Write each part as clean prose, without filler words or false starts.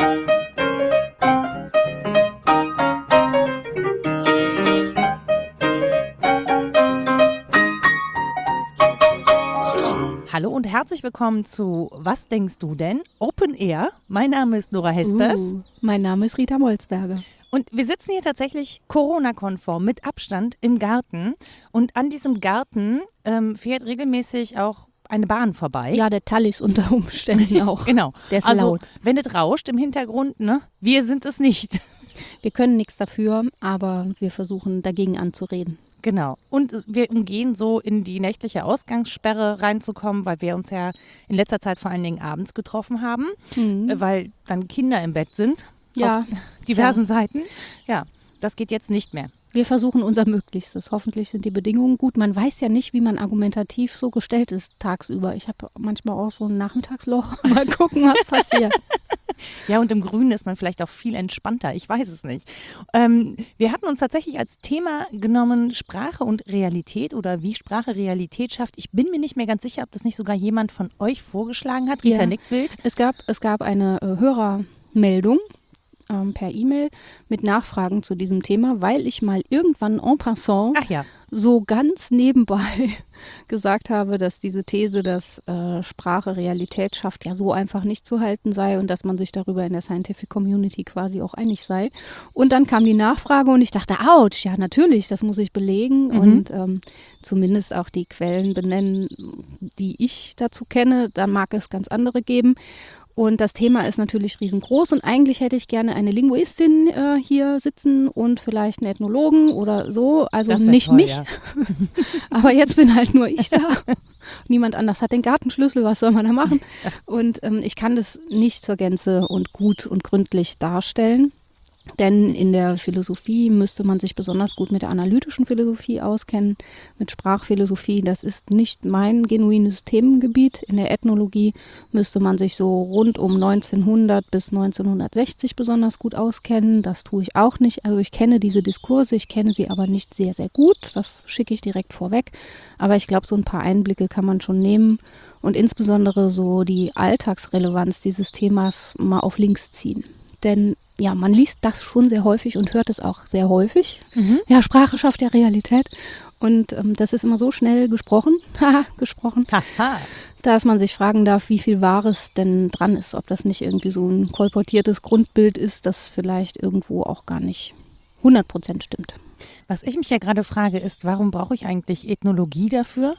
Hallo und herzlich willkommen zu Was denkst du denn? Open Air. Mein Name ist Nora Hespers. Mein Name ist Rita Molzberger. Und wir sitzen hier tatsächlich Corona-konform mit Abstand im Garten. Und an diesem Garten fährt regelmäßig auch eine Bahn vorbei. Ja, der Tallis unter Umständen auch. Genau. Der ist also, laut. wenn es rauscht im Hintergrund, ne? Wir sind es nicht. Wir können nichts dafür, aber wir versuchen dagegen anzureden. Genau. Und wir umgehen so in die nächtliche Ausgangssperre reinzukommen, weil wir uns ja in letzter Zeit vor allen Dingen abends getroffen haben, weil dann Kinder im Bett sind. Ja. Auf diversen Seiten. Ja, das geht jetzt nicht mehr. Wir versuchen unser Möglichstes. Hoffentlich sind die Bedingungen gut. Man weiß ja nicht, wie man argumentativ so gestellt ist tagsüber. Ich habe manchmal auch so ein Nachmittagsloch. Mal gucken, was passiert. Ja, und im Grünen ist man vielleicht auch viel entspannter. Ich weiß es nicht. Wir hatten uns tatsächlich als Thema genommen Sprache und Realität oder wie Sprache Realität schafft. Ich bin mir nicht mehr ganz sicher, ob das nicht sogar jemand von euch vorgeschlagen hat. Rita nickt wild. Es gab eine Hörermeldung per E-Mail mit Nachfragen zu diesem Thema, weil ich mal irgendwann en passant so ganz nebenbei gesagt habe, dass diese These, dass Sprache Realität schafft, ja so einfach nicht zu halten sei und dass man sich darüber in der Scientific Community quasi auch einig sei. Und dann kam die Nachfrage und ich dachte, ouch, ja natürlich, das muss ich belegen und zumindest auch die Quellen benennen, die ich dazu kenne. Dann mag es ganz andere geben. Und das Thema ist natürlich riesengroß und eigentlich hätte ich gerne eine Linguistin hier sitzen und vielleicht einen Ethnologen oder so, also nicht toll, mich, ja. Aber jetzt bin halt nur ich da. Niemand anders hat den Gartenschlüssel, was soll man da machen? Und ich kann das nicht zur Gänze und gut und gründlich darstellen. Denn in der Philosophie müsste man sich besonders gut mit der analytischen Philosophie auskennen, mit Sprachphilosophie. Das ist nicht mein genuines Themengebiet. In der Ethnologie müsste man sich so rund um 1900 bis 1960 besonders gut auskennen. Das tue ich auch nicht. Also ich kenne diese Diskurse, ich kenne sie aber nicht sehr, sehr gut. Das schicke ich direkt vorweg. Aber ich glaube, so ein paar Einblicke kann man schon nehmen und insbesondere so die Alltagsrelevanz dieses Themas mal auf links ziehen. Denn ja, man liest das schon sehr häufig und hört es auch sehr häufig. Ja, Sprache schafft ja Realität. Und das ist immer so schnell gesprochen, dass man sich fragen darf, wie viel Wahres denn dran ist. Ob das nicht irgendwie so ein kolportiertes Grundbild ist, das vielleicht irgendwo auch gar nicht 100% stimmt. Was ich mich ja gerade frage, ist, warum brauche ich eigentlich Ethnologie dafür?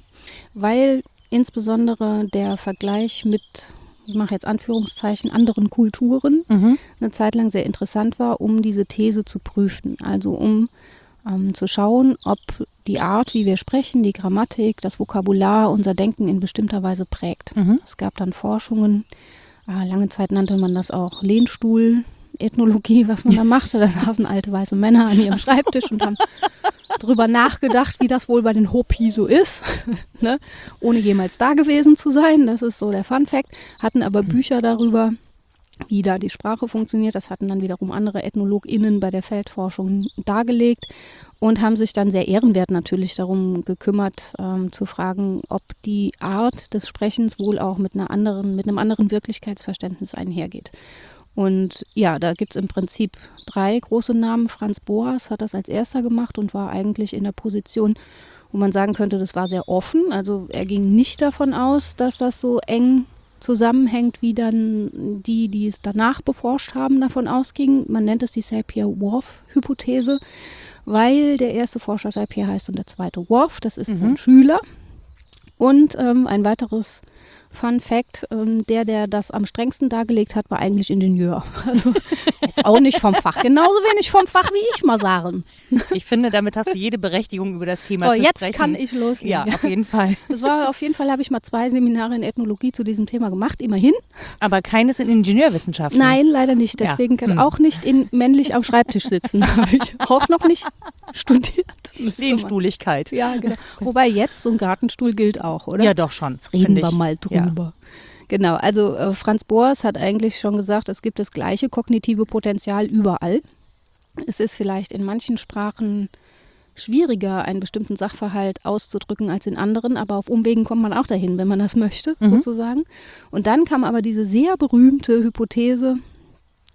Weil insbesondere der Vergleich mit, ich mache jetzt Anführungszeichen, anderen Kulturen eine Zeit lang sehr interessant war, um diese These zu prüfen. Also um zu schauen, ob die Art, wie wir sprechen, die Grammatik, das Vokabular, unser Denken in bestimmter Weise prägt. Es gab dann Forschungen, lange Zeit nannte man das auch Lehnstuhl-Ethnologie, was man da machte. Da saßen alte weiße Männer an ihrem Schreibtisch und haben drüber nachgedacht, wie das wohl bei den Hopi so ist, ne? Ohne jemals da gewesen zu sein. Das ist so der Fun-Fact. Hatten aber Bücher darüber, wie da die Sprache funktioniert. Das hatten dann wiederum andere EthnologInnen bei der Feldforschung dargelegt und haben sich dann sehr ehrenwert natürlich darum gekümmert, zu fragen, ob die Art des Sprechens wohl auch mit einem anderen Wirklichkeitsverständnis einhergeht. Und ja, da gibt es im Prinzip 3 große Namen. Franz Boas hat das als erster gemacht und war eigentlich in der Position, wo man sagen könnte, das war sehr offen. Also er ging nicht davon aus, dass das so eng zusammenhängt, wie dann die es danach beforscht haben, davon ausgingen. Man nennt es die Sapir-Whorf-Hypothese, weil der erste Forscher Sapir heißt und der zweite Whorf, das ist sein Schüler. Und ein weiteres Fun Fact, der das am strengsten dargelegt hat, war eigentlich Ingenieur. Also jetzt auch nicht vom Fach, genauso wenig vom Fach wie ich mal sagen. Ich finde, damit hast du jede Berechtigung, über das Thema zu sprechen. sprechen. Jetzt kann ich loslegen. Ja, auf jeden Fall. Auf jeden Fall habe ich mal 2 Seminare in Ethnologie zu diesem Thema gemacht, immerhin. Aber keines in Ingenieurwissenschaften. Nein, leider nicht. Deswegen kann auch nicht männlich am Schreibtisch sitzen. Habe ich auch noch nicht studiert. Lehnstuhligkeit. Ja, genau. Wobei jetzt so ein Gartenstuhl gilt auch, oder? Ja, doch schon. Jetzt reden wir mal drüber. Ja. Genau, also Franz Boas hat eigentlich schon gesagt, es gibt das gleiche kognitive Potenzial überall. Es ist vielleicht in manchen Sprachen schwieriger, einen bestimmten Sachverhalt auszudrücken als in anderen, aber auf Umwegen kommt man auch dahin, wenn man das möchte, sozusagen. Und dann kam aber diese sehr berühmte Hypothese,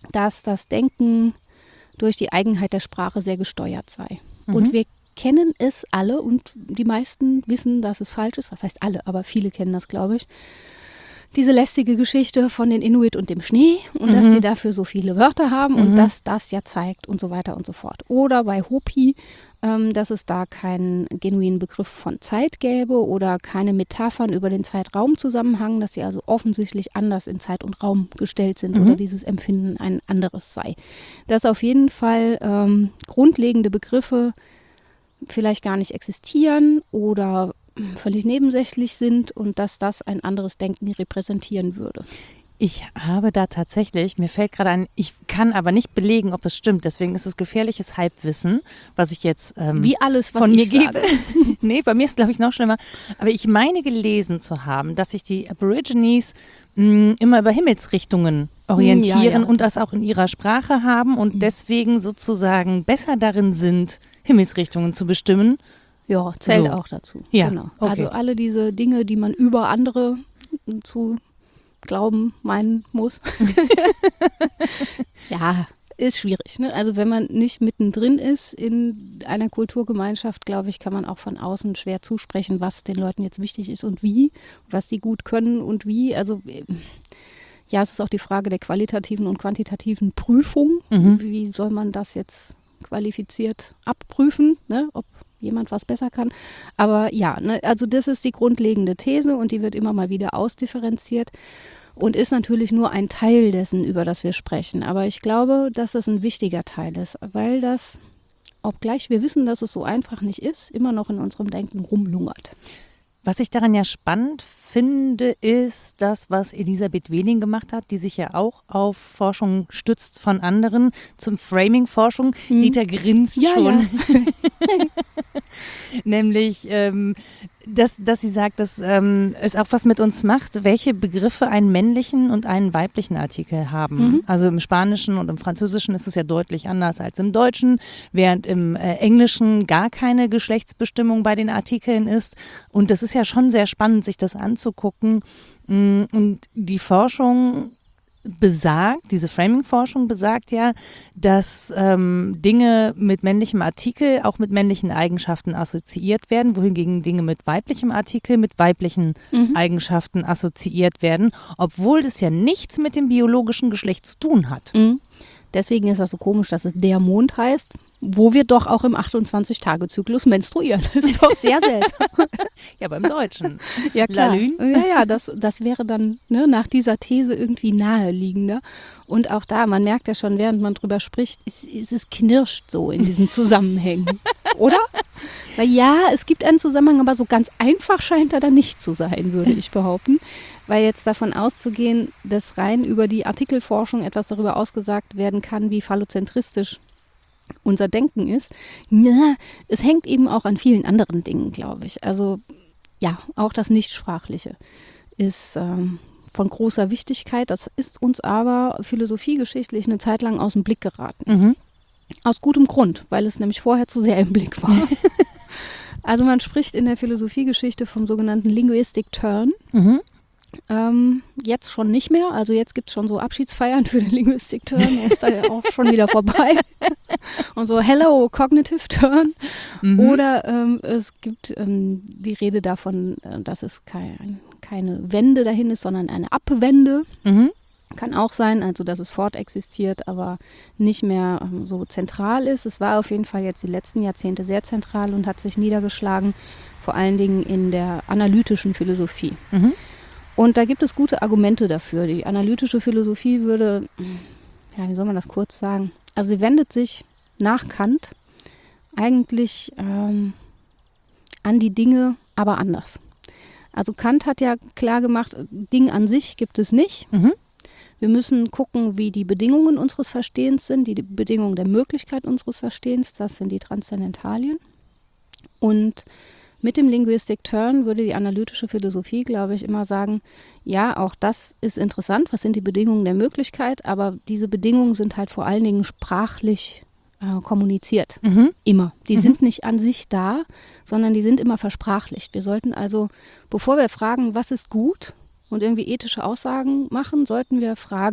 dass das Denken durch die Eigenheit der Sprache sehr gesteuert sei. Und wir kennen es alle und die meisten wissen, dass es falsch ist. Was heißt alle, aber viele kennen das, glaube ich. Diese lästige Geschichte von den Inuit und dem Schnee und dass die dafür so viele Wörter haben und dass das ja zeigt und so weiter und so fort. Oder bei Hopi, dass es da keinen genuinen Begriff von Zeit gäbe oder keine Metaphern über den Zeitraumzusammenhang, dass sie also offensichtlich anders in Zeit und Raum gestellt sind oder dieses Empfinden ein anderes sei. Dass auf jeden Fall grundlegende Begriffe vielleicht gar nicht existieren oder völlig nebensächlich sind und dass das ein anderes Denken repräsentieren würde. Ich habe da tatsächlich, mir fällt gerade ein, ich kann aber nicht belegen, ob es stimmt. Deswegen ist es gefährliches Halbwissen, was ich jetzt wie alles, was von mir sage. gebe. Nee, bei mir ist es, glaube ich, noch schlimmer. Aber ich meine gelesen zu haben, dass sich die Aborigines immer über Himmelsrichtungen orientieren und das auch in ihrer Sprache haben und deswegen sozusagen besser darin sind, Himmelsrichtungen zu bestimmen. Ja, zählt So. auch dazu. Ja, Genau. okay. Also alle diese Dinge, die man über andere zu glauben, meinen muss. Ja, ist schwierig. Ne? Also wenn man nicht mittendrin ist in einer Kulturgemeinschaft, glaube ich, kann man auch von außen schwer zusprechen, was den Leuten jetzt wichtig ist und wie, was sie gut können und wie. Also ja, es ist auch die Frage der qualitativen und quantitativen Prüfung. Wie soll man das jetzt qualifiziert abprüfen, ne? Ob jemand was besser kann. Aber ja, ne, also das ist die grundlegende These und die wird immer mal wieder ausdifferenziert und ist natürlich nur ein Teil dessen, über das wir sprechen. Aber ich glaube, dass das ein wichtiger Teil ist, weil das, obgleich wir wissen, dass es so einfach nicht ist, immer noch in unserem Denken rumlungert. Was ich daran ja spannend finde, ist das, was Elisabeth Wehling gemacht hat, die sich ja auch auf Forschung stützt von anderen, zum Framing-Forschung. Dieter grinst schon. Ja. Nämlich, dass sie sagt, dass es auch was mit uns macht, welche Begriffe einen männlichen und einen weiblichen Artikel haben. Also im Spanischen und im Französischen ist es ja deutlich anders als im Deutschen, während im Englischen gar keine Geschlechtsbestimmung bei den Artikeln ist. Und das ist ja schon sehr spannend, sich das anzugucken. Und die Forschung besagt, diese Framing-Forschung besagt ja, dass Dinge mit männlichem Artikel auch mit männlichen Eigenschaften assoziiert werden, wohingegen Dinge mit weiblichem Artikel mit weiblichen Eigenschaften assoziiert werden, obwohl das ja nichts mit dem biologischen Geschlecht zu tun hat. Deswegen ist das so komisch, dass es der Mond heißt, wo wir doch auch im 28-Tage-Zyklus menstruieren. Das ist doch sehr seltsam. Ja, beim Deutschen. Ja, klar. Lalün. Ja, das wäre dann nach dieser These irgendwie naheliegender. Und auch da, man merkt ja schon, während man drüber spricht, es knirscht so in diesen Zusammenhängen. Oder? Weil ja, es gibt einen Zusammenhang, aber so ganz einfach scheint er dann nicht zu sein, würde ich behaupten. Weil jetzt davon auszugehen, dass rein über die Artikelforschung etwas darüber ausgesagt werden kann, wie phallozentristisch unser Denken ist, ja, es hängt eben auch an vielen anderen Dingen, glaube ich. Also ja, auch das Nichtsprachliche ist von großer Wichtigkeit. Das ist uns aber philosophiegeschichtlich eine Zeit lang aus dem Blick geraten. Aus gutem Grund, weil es nämlich vorher zu sehr im Blick war. Also man spricht in der Philosophiegeschichte vom sogenannten Linguistic Turn. Jetzt schon nicht mehr, also jetzt gibt es schon so Abschiedsfeiern für den Linguistic Turn, der ist da ja auch schon wieder vorbei. Und so Hello Cognitive Turn. Oder es gibt die Rede davon, dass es keine Wende dahin ist, sondern eine Abwende. Kann auch sein, also dass es fortexistiert, aber nicht mehr so zentral ist. Es war auf jeden Fall jetzt die letzten Jahrzehnte sehr zentral und hat sich niedergeschlagen, vor allen Dingen in der analytischen Philosophie. Und da gibt es gute Argumente dafür. Die analytische Philosophie würde, ja, wie soll man das kurz sagen? Also sie wendet sich nach Kant eigentlich an die Dinge, aber anders. Also Kant hat ja klar gemacht, Ding an sich gibt es nicht. Wir müssen gucken, wie die Bedingungen unseres Verstehens sind, die Bedingungen der Möglichkeit unseres Verstehens, das sind die Transzendentalien. Und mit dem Linguistic Turn würde die analytische Philosophie, glaube ich, immer sagen, ja, auch das ist interessant, was sind die Bedingungen der Möglichkeit, aber diese Bedingungen sind halt vor allen Dingen sprachlich kommuniziert. Immer. Die sind nicht an sich da, sondern die sind immer versprachlicht. Wir sollten also, bevor wir fragen, was ist gut und irgendwie ethische Aussagen machen, sollten wir fragen,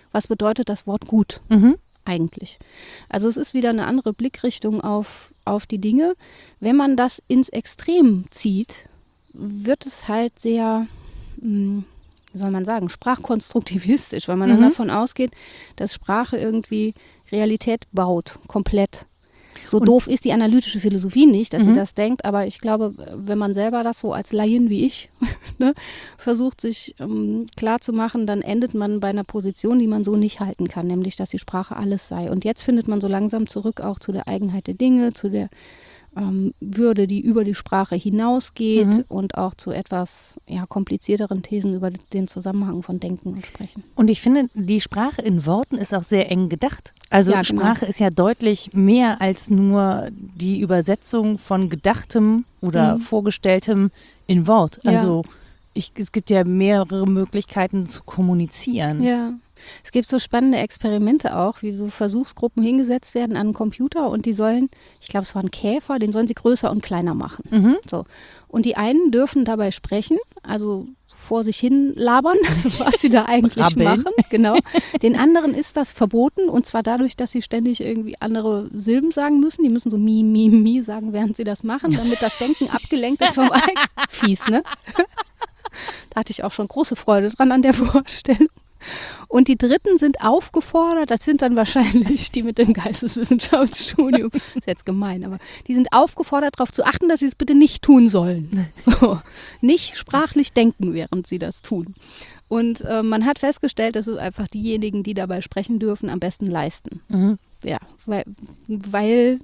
was bedeutet das Wort gut eigentlich. Also es ist wieder eine andere Blickrichtung auf die Dinge. Wenn man das ins Extrem zieht, wird es halt sehr, wie soll man sagen, sprachkonstruktivistisch, weil man dann davon ausgeht, dass Sprache irgendwie Realität baut, komplett. So doof ist die analytische Philosophie nicht, dass sie das denkt, aber ich glaube, wenn man selber das so als Laien wie ich ne, versucht, sich klar zu machen, dann endet man bei einer Position, die man so nicht halten kann, nämlich, dass die Sprache alles sei. Und jetzt findet man so langsam zurück auch zu der Eigenheit der Dinge, zu der Würde, die über die Sprache hinausgeht und auch zu etwas komplizierteren Thesen über den Zusammenhang von Denken und Sprechen. Und ich finde, die Sprache in Worten ist auch sehr eng gedacht. Also Ja, genau. Sprache ist ja deutlich mehr als nur die Übersetzung von Gedachtem oder Vorgestelltem in Wort. Ja. Also es gibt ja mehrere Möglichkeiten zu kommunizieren. Ja, es gibt so spannende Experimente auch, wie so Versuchsgruppen hingesetzt werden an einen Computer und die sollen, ich glaube es war ein Käfer, den sollen sie größer und kleiner machen. So. Und die einen dürfen dabei sprechen, also vor sich hin labern, was sie da eigentlich Rabbeln. machen. Genau. Den anderen ist das verboten und zwar dadurch, dass sie ständig irgendwie andere Silben sagen müssen. Die müssen so mi, mi, mi sagen, während sie das machen, damit das Denken abgelenkt ist vom Fies, ne? Da hatte ich auch schon große Freude dran an der Vorstellung. Und die Dritten sind aufgefordert, das sind dann wahrscheinlich die mit dem Geisteswissenschaftsstudium, ist jetzt gemein, aber die sind aufgefordert, darauf zu achten, dass sie es bitte nicht tun sollen. So, nicht sprachlich denken, während sie das tun. Und man hat festgestellt, dass es einfach diejenigen, die dabei sprechen dürfen, am besten leisten. Ja, weil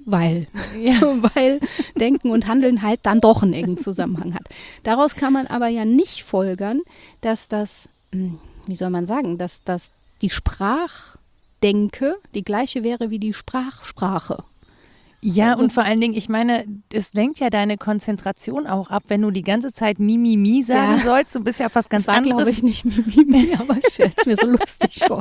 Denken und Handeln halt dann doch einen engen Zusammenhang hat. Daraus kann man aber ja nicht folgern, dass das, wie soll man sagen, dass die Sprachdenke die gleiche wäre wie die Sprachsprache. Ja, und vor allen Dingen, ich meine, es lenkt ja deine Konzentration auch ab, wenn du die ganze Zeit Mi sagen sollst. Du bist ja auf was ganz Das war, anderes. glaube ich, nicht Mi, aber ich stelle es mir so lustig vor.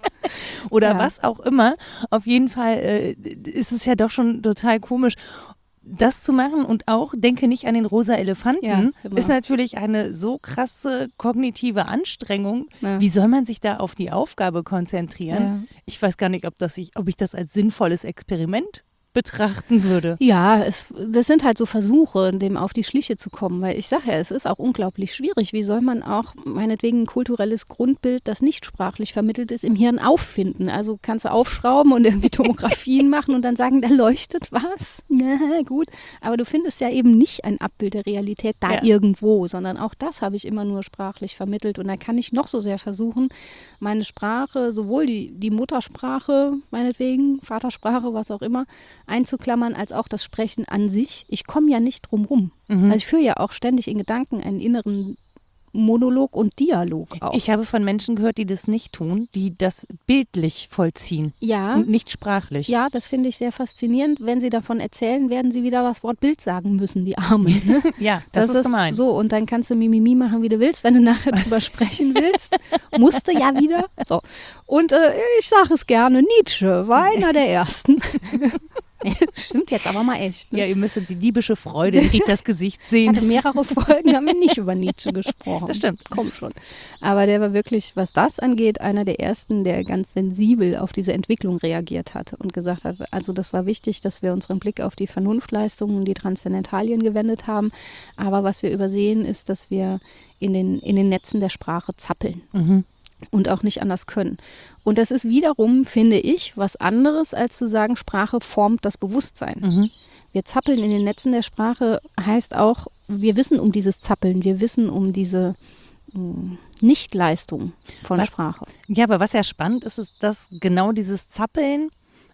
Oder was auch immer. Auf jeden Fall ist es ja doch schon total komisch, das zu machen. Und auch, denke nicht an den rosa Elefanten, Ja, ist natürlich eine so krasse kognitive Anstrengung. Ja. Wie soll man sich da auf die Aufgabe konzentrieren? Ja. Ich weiß gar nicht, ob ich das als sinnvolles Experiment betrachten würde. Ja, das sind halt so Versuche, dem auf die Schliche zu kommen, weil ich sage ja, es ist auch unglaublich schwierig. Wie soll man auch meinetwegen ein kulturelles Grundbild, das nicht sprachlich vermittelt ist, im Hirn auffinden? Also kannst du aufschrauben und irgendwie Tomographien machen und dann sagen, da leuchtet was. Na gut, aber du findest ja eben nicht ein Abbild der Realität da irgendwo, sondern auch das habe ich immer nur sprachlich vermittelt und da kann ich noch so sehr versuchen, meine Sprache, sowohl die Muttersprache, meinetwegen, Vatersprache, was auch immer, einzuklammern, als auch das Sprechen an sich. Ich komme ja nicht drum rum. Also ich führe ja auch ständig in Gedanken einen inneren Monolog und Dialog auch. Ich habe von Menschen gehört, die das nicht tun, die das bildlich vollziehen Ja. und nicht sprachlich. Ja, das finde ich sehr faszinierend. Wenn sie davon erzählen, werden sie wieder das Wort Bild sagen müssen, die Armen. Ne? Ja, das ist gemein. So, und dann kannst du Mimimi machen, wie du willst, wenn du nachher drüber sprechen willst. Musst du ja wieder. So. Und ich sage es gerne, Nietzsche war einer der Ersten. Stimmt jetzt aber mal echt. Ne? Ja, ihr müsstet die diebische Freude in Ritas Gesicht Ich sehen. hatte mehrere Folgen, haben wir nicht über Nietzsche gesprochen. Das stimmt. Kommt schon. Aber der war wirklich, was das angeht, einer der Ersten, der ganz sensibel auf diese Entwicklung reagiert hat und gesagt hat, also das war wichtig, dass wir unseren Blick auf die Vernunftleistungen und die Transzendentalien gewendet haben. Aber was wir übersehen, ist, dass wir in den Netzen der Sprache zappeln. Und auch nicht anders können. Und das ist wiederum, finde ich, was anderes, als zu sagen, Sprache formt das Bewusstsein. Wir zappeln in den Netzen der Sprache heißt auch, wir wissen um dieses Zappeln, wir wissen um diese Nichtleistung von Sprache. Ja, aber was ja spannend ist, ist, dass genau dieses Zappeln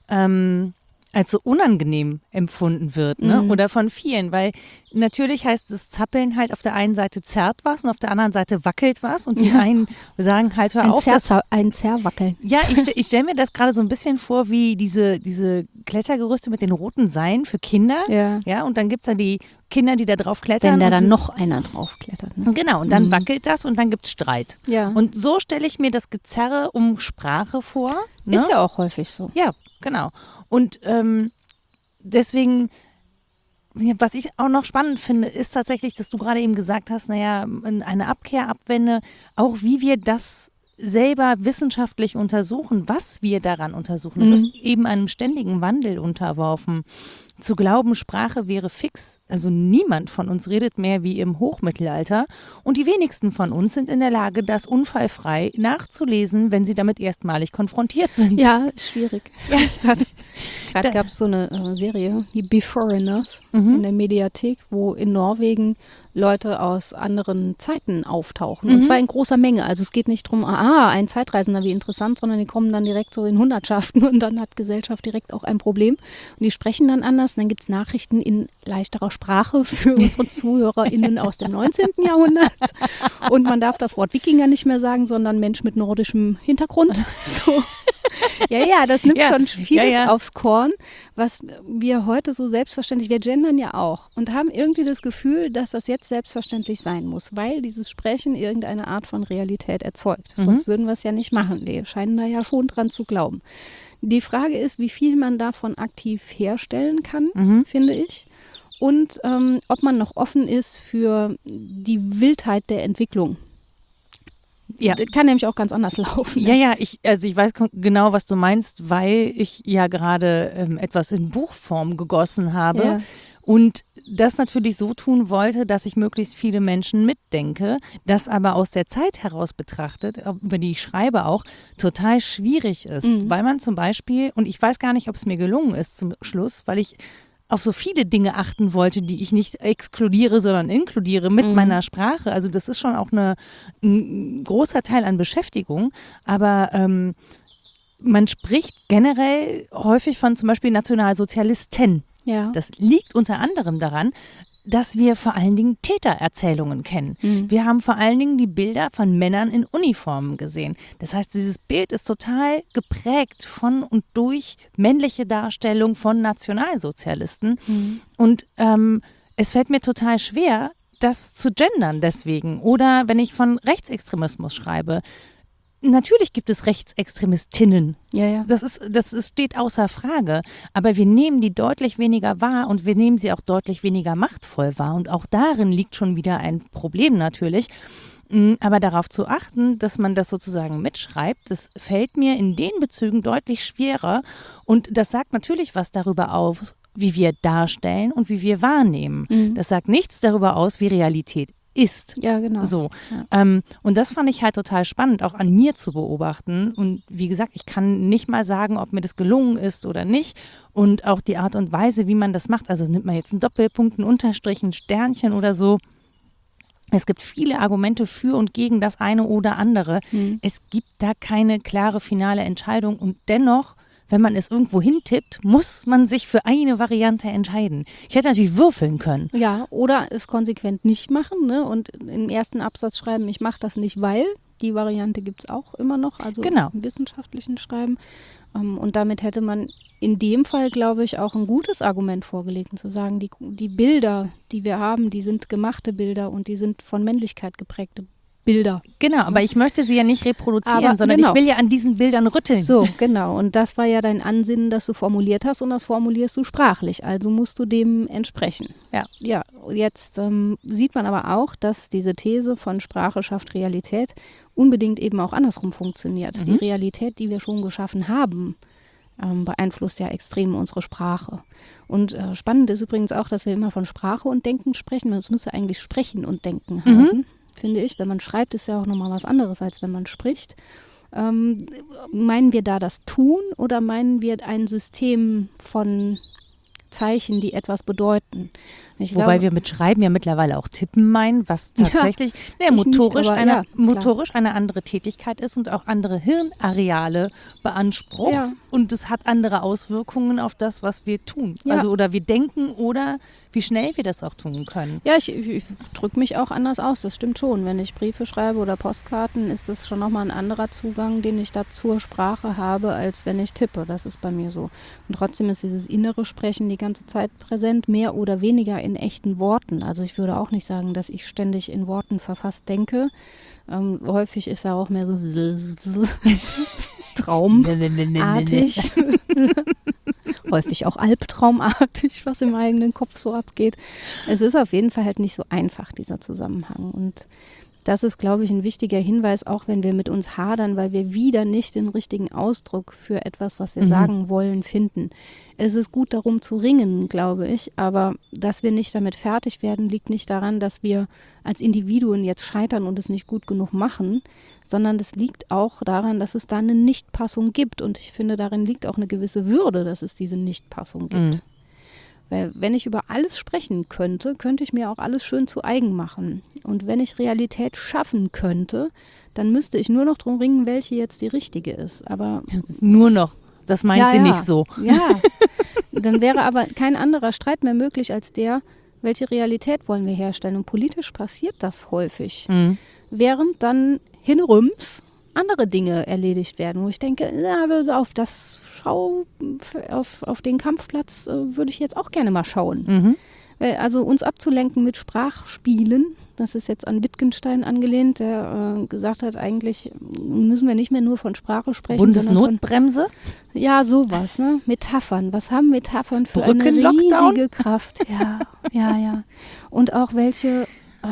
als so unangenehm empfunden wird, ne? Oder von vielen, weil natürlich heißt das Zappeln halt auf der einen Seite zerrt was und auf der anderen Seite wackelt was und die einen sagen halt, hör auf. Ein Zerrwackeln. Ja, ich stell mir das gerade so ein bisschen vor wie diese Klettergerüste mit den roten Seilen für Kinder. Ja, und dann gibt es dann die Kinder, die da drauf klettern. Wenn da dann noch einer drauf klettert. Ne? Genau, und dann wackelt das und dann gibt es Streit. Ja. Und so stelle ich mir das Gezerre um Sprache vor. Ne? Ist ja auch häufig so. Ja, genau. Und deswegen, was ich auch noch spannend finde, ist tatsächlich, dass du gerade eben gesagt hast, naja, eine Abkehr, Abwende, auch wie wir das selber wissenschaftlich untersuchen, was wir daran untersuchen. Das ist eben einem ständigen Wandel unterworfen. Zu glauben, Sprache wäre fix. Also niemand von uns redet mehr wie im Hochmittelalter und die wenigsten von uns sind in der Lage, das unfallfrei nachzulesen, wenn sie damit erstmalig konfrontiert sind. Ja, ist schwierig. Ja. Gerade gab es so eine Serie, die Beforeigners in der Mediathek, wo in Norwegen Leute aus anderen Zeiten auftauchen. Und zwar in großer Menge. Also es geht nicht darum, ein Zeitreisender, wie interessant, sondern die kommen dann direkt so in Hundertschaften und dann hat Gesellschaft direkt auch ein Problem. Und die sprechen dann anders. Und dann gibt es Nachrichten in leichterer Sprache für unsere ZuhörerInnen aus dem 19. Jahrhundert. Und man darf das Wort Wikinger nicht mehr sagen, sondern Mensch mit nordischem Hintergrund. So. Ja, das nimmt schon vieles aufs Korn, was wir heute so selbstverständlich, wir gendern ja auch und haben irgendwie das Gefühl, dass das jetzt selbstverständlich sein muss, weil dieses Sprechen irgendeine Art von Realität erzeugt. Sonst würden wir es ja nicht machen. Wir scheinen da ja schon dran zu glauben. Die Frage ist, wie viel man davon aktiv herstellen kann, finde ich. Und ob man noch offen ist für die Wildheit der Entwicklung. Ja. Das kann nämlich auch ganz anders laufen. Ne? Ja, ich weiß genau, was du meinst, weil ich ja gerade etwas in Buchform gegossen habe und das natürlich so tun wollte, dass ich möglichst viele Menschen mitdenke, das aber aus der Zeit heraus betrachtet, über die ich schreibe auch, total schwierig ist, weil man zum Beispiel, und ich weiß gar nicht, ob es mir gelungen ist zum Schluss, weil ich auf so viele Dinge achten wollte, die ich nicht exkludiere, sondern inkludiere mit meiner Sprache. Also das ist schon auch ein großer Teil an Beschäftigung. Aber man spricht generell häufig von zum Beispiel Nationalsozialisten. Ja. Das liegt unter anderem daran, dass wir vor allen Dingen Tätererzählungen kennen. Wir haben vor allen Dingen die Bilder von Männern in Uniformen gesehen. Das heißt, dieses Bild ist total geprägt von und durch männliche Darstellung von Nationalsozialisten. Und es fällt mir total schwer, das zu gendern deswegen. Oder wenn ich von Rechtsextremismus schreibe. Natürlich gibt es Rechtsextremistinnen. Ja. Das steht außer Frage. Aber wir nehmen die deutlich weniger wahr und wir nehmen sie auch deutlich weniger machtvoll wahr. Und auch darin liegt schon wieder ein Problem natürlich. Aber darauf zu achten, dass man das sozusagen mitschreibt, das fällt mir in den Bezügen deutlich schwerer. Und das sagt natürlich was darüber aus, wie wir darstellen und wie wir wahrnehmen. Das sagt nichts darüber aus, wie Realität ist. Ja, genau. So. Ja. Und das fand ich halt total spannend, auch an mir zu beobachten. Und wie gesagt, ich kann nicht mal sagen, ob mir das gelungen ist oder nicht. Und auch die Art und Weise, wie man das macht. Also nimmt man jetzt einen Doppelpunkt, einen Unterstrich, ein Sternchen oder so. Es gibt viele Argumente für und gegen das eine oder andere. Es gibt da keine klare finale Entscheidung. Und dennoch, wenn man es irgendwo hintippt, muss man sich für eine Variante entscheiden. Ich hätte natürlich würfeln können. Ja, oder es konsequent nicht machen, ne? Und im ersten Absatz schreiben, ich mache das nicht, weil. Die Variante gibt es auch immer noch, also im wissenschaftlichen Schreiben. Und damit hätte man in dem Fall, glaube ich, auch ein gutes Argument vorgelegt, zu sagen, die Bilder, die wir haben, die sind gemachte Bilder und die sind von Männlichkeit geprägte Bilder. Genau, aber ich möchte sie ja nicht reproduzieren, sondern ich will ja an diesen Bildern rütteln. So, genau. Und das war ja dein Ansinnen, das du formuliert hast und das formulierst du sprachlich. Also musst du dem entsprechen. Ja, jetzt sieht man aber auch, dass diese These von Sprache schafft Realität unbedingt eben auch andersrum funktioniert. Die Realität, die wir schon geschaffen haben, beeinflusst ja extrem unsere Sprache. Und spannend ist übrigens auch, dass wir immer von Sprache und Denken sprechen. Es müsste eigentlich Sprechen und Denken heißen. Finde ich. Wenn man schreibt, ist ja auch nochmal was anderes, als wenn man spricht. Meinen wir da das Tun oder meinen wir ein System von Zeichen, die etwas bedeuten? Wobei wir mit Schreiben ja mittlerweile auch Tippen meinen, was tatsächlich motorisch eine andere Tätigkeit ist und auch andere Hirnareale beansprucht. Ja. Und es hat andere Auswirkungen auf das, was wir tun. Ja. Also oder wir denken oder wie schnell wir das auch tun können. Ja, ich drücke mich auch anders aus, das stimmt schon. Wenn ich Briefe schreibe oder Postkarten, ist das schon nochmal ein anderer Zugang, den ich da zur Sprache habe, als wenn ich tippe. Das ist bei mir so. Und trotzdem ist dieses innere Sprechen die ganze Zeit präsent, mehr oder weniger in echten Worten. Also ich würde auch nicht sagen, dass ich ständig in Worten verfasst denke. Häufig ist er auch mehr so traumartig. Häufig auch albtraumartig, was im eigenen Kopf so abgeht. Es ist auf jeden Fall halt nicht so einfach, dieser Zusammenhang. Und Das ist, glaube ich, ein wichtiger Hinweis, auch wenn wir mit uns hadern, weil wir wieder nicht den richtigen Ausdruck für etwas, was wir sagen wollen, finden. Es ist gut, darum zu ringen, glaube ich, aber dass wir nicht damit fertig werden, liegt nicht daran, dass wir als Individuen jetzt scheitern und es nicht gut genug machen, sondern das liegt auch daran, dass es da eine Nichtpassung gibt. Und ich finde, darin liegt auch eine gewisse Würde, dass es diese Nichtpassung gibt. Weil wenn ich über alles sprechen könnte, könnte ich mir auch alles schön zu eigen machen. Und wenn ich Realität schaffen könnte, dann müsste ich nur noch drum ringen, welche jetzt die richtige ist. Aber nur noch. Das meint sie nicht so. Ja, dann wäre aber kein anderer Streit mehr möglich als der, welche Realität wollen wir herstellen. Und politisch passiert das häufig. Während dann hinrüms andere Dinge erledigt werden, wo ich denke, auf den Kampfplatz würde ich jetzt auch gerne mal schauen. Also uns abzulenken mit Sprachspielen, das ist jetzt an Wittgenstein angelehnt, der gesagt hat, eigentlich müssen wir nicht mehr nur von Sprache sprechen. Bundesnotbremse? Ja, sowas, ne? Metaphern. Was haben Metaphern für eine riesige Kraft? Ja. Und auch welche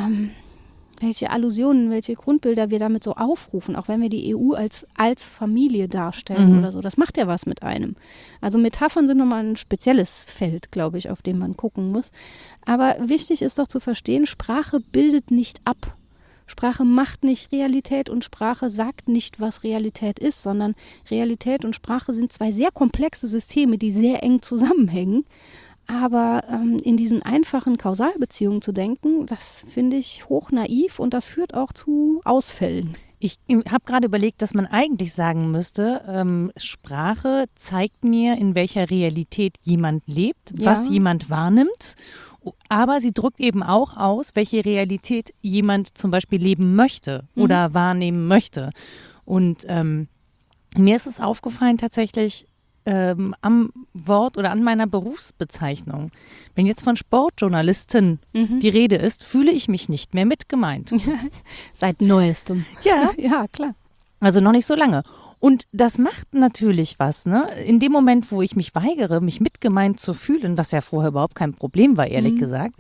Allusionen, welche Grundbilder wir damit so aufrufen, auch wenn wir die EU als Familie darstellen oder so. Das macht ja was mit einem. Also Metaphern sind nochmal ein spezielles Feld, glaube ich, auf dem man gucken muss. Aber wichtig ist doch zu verstehen, Sprache bildet nicht ab. Sprache macht nicht Realität und Sprache sagt nicht, was Realität ist, sondern Realität und Sprache sind zwei sehr komplexe Systeme, die sehr eng zusammenhängen. Aber in diesen einfachen Kausalbeziehungen zu denken, das finde ich hochnaiv und das führt auch zu Ausfällen. Ich habe gerade überlegt, dass man eigentlich sagen müsste, Sprache zeigt mir, in welcher Realität jemand lebt, was jemand wahrnimmt, aber sie drückt eben auch aus, welche Realität jemand zum Beispiel leben möchte oder wahrnehmen möchte. Und mir ist es aufgefallen tatsächlich, am Wort oder an meiner Berufsbezeichnung. Wenn jetzt von Sportjournalistin die Rede ist, fühle ich mich nicht mehr mit gemeint. Seit Neuestem. Ja, klar. Also noch nicht so lange. Und das macht natürlich was, ne? In dem Moment, wo ich mich weigere, mich mitgemeint zu fühlen, was ja vorher überhaupt kein Problem war, ehrlich gesagt,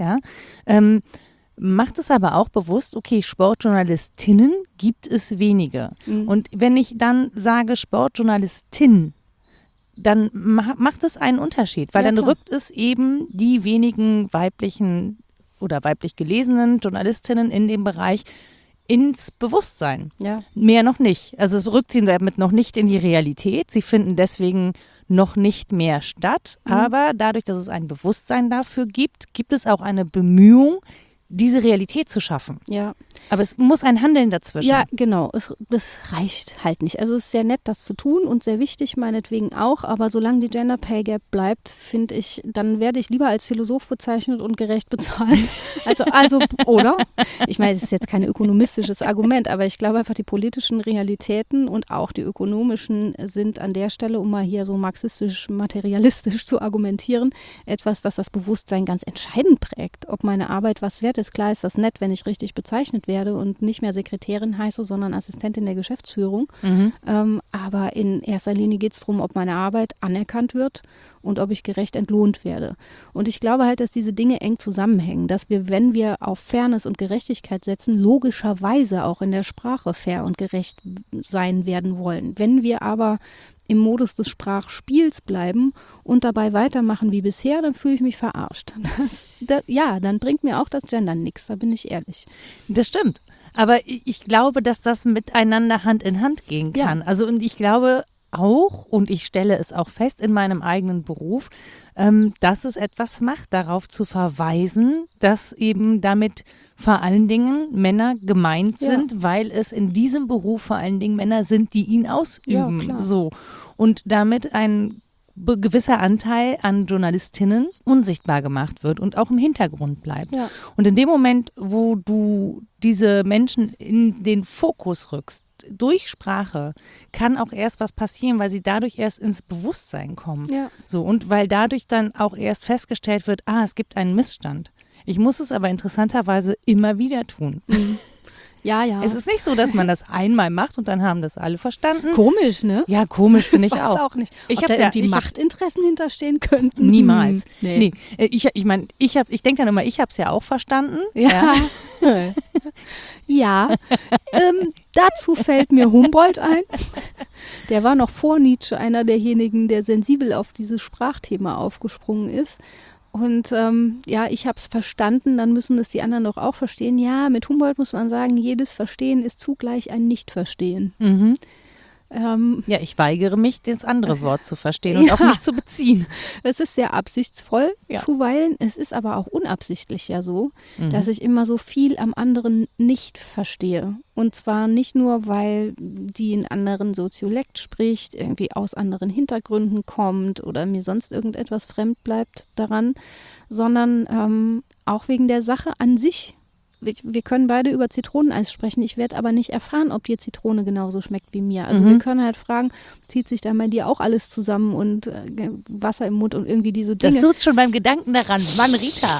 macht es aber auch bewusst, okay, Sportjournalistinnen gibt es wenige. Und wenn ich dann sage Sportjournalistin, dann macht es einen Unterschied, weil dann rückt es eben die wenigen weiblichen oder weiblich gelesenen Journalistinnen in dem Bereich ins Bewusstsein. Ja. Mehr noch nicht. Also es rückt sie damit noch nicht in die Realität. Sie finden deswegen noch nicht mehr statt. Aber dadurch, dass es ein Bewusstsein dafür gibt, gibt es auch eine Bemühung, diese Realität zu schaffen. Ja. Aber es muss ein Handeln dazwischen. Ja, genau. Das reicht halt nicht. Also es ist sehr nett, das zu tun und sehr wichtig, meinetwegen auch. Aber solange die Gender Pay Gap bleibt, finde ich, dann werde ich lieber als Philosoph bezeichnet und gerecht bezahlt. Also, oder? Ich meine, es ist jetzt kein ökonomistisches Argument, aber ich glaube einfach, die politischen Realitäten und auch die ökonomischen sind an der Stelle, um mal hier so marxistisch-materialistisch zu argumentieren, etwas, das das Bewusstsein ganz entscheidend prägt. Ob meine Arbeit was wert ist, klar ist das nett, wenn ich richtig bezeichnet werde und nicht mehr Sekretärin heiße, sondern Assistentin der Geschäftsführung. Aber in erster Linie geht es darum, ob meine Arbeit anerkannt wird und ob ich gerecht entlohnt werde. Und ich glaube halt, dass diese Dinge eng zusammenhängen, dass wir, wenn wir auf Fairness und Gerechtigkeit setzen, logischerweise auch in der Sprache fair und gerecht sein werden wollen. Wenn wir aber im Modus des Sprachspiels bleiben und dabei weitermachen wie bisher, dann fühle ich mich verarscht. Dann bringt mir auch das Gendern nichts, da bin ich ehrlich. Das stimmt. Aber ich glaube, dass das miteinander Hand in Hand gehen kann. Ja. Also und ich glaube auch, und ich stelle es auch fest in meinem eigenen Beruf, dass es etwas macht, darauf zu verweisen, dass eben damit vor allen Dingen Männer gemeint sind, weil es in diesem Beruf vor allen Dingen Männer sind, die ihn ausüben. Ja, so. Und damit ein gewisser Anteil an Journalistinnen unsichtbar gemacht wird und auch im Hintergrund bleibt. Ja. Und in dem Moment, wo du diese Menschen in den Fokus rückst, durch Sprache, kann auch erst was passieren, weil sie dadurch erst ins Bewusstsein kommen. Ja. So, und weil dadurch dann auch erst festgestellt wird, es gibt einen Missstand. Ich muss es aber interessanterweise immer wieder tun. Ja. Es ist nicht so, dass man das einmal macht und dann haben das alle verstanden. Komisch, ne? Ja, komisch finde ich auch. Ich weiß auch nicht. Ob da irgendwie Machtinteressen hinterstehen könnten? Niemals. Nee. Ich denke dann immer, ich habe es ja auch verstanden. Ja. Ja, dazu fällt mir Humboldt ein. Der war noch vor Nietzsche einer derjenigen, der sensibel auf dieses Sprachthema aufgesprungen ist. Und ich habe es verstanden, dann müssen es die anderen doch auch verstehen. Ja, mit Humboldt muss man sagen, jedes Verstehen ist zugleich ein Nicht-Verstehen. Mhm. Ja, ich weigere mich, das andere Wort zu verstehen und auf mich zu beziehen. Es ist sehr absichtsvoll zuweilen. Es ist aber auch unabsichtlich ja so, dass ich immer so viel am anderen nicht verstehe. Und zwar nicht nur, weil die einen anderen Soziolekt spricht, irgendwie aus anderen Hintergründen kommt oder mir sonst irgendetwas fremd bleibt daran, sondern auch wegen der Sache an sich. Wir können beide über Zitroneneis sprechen. Ich werde aber nicht erfahren, ob dir Zitrone genauso schmeckt wie mir. Also wir können halt fragen, zieht sich da bei dir auch alles zusammen und Wasser im Mund und irgendwie diese Dinge. Das tut's schon beim Gedanken daran. Mann, Rita.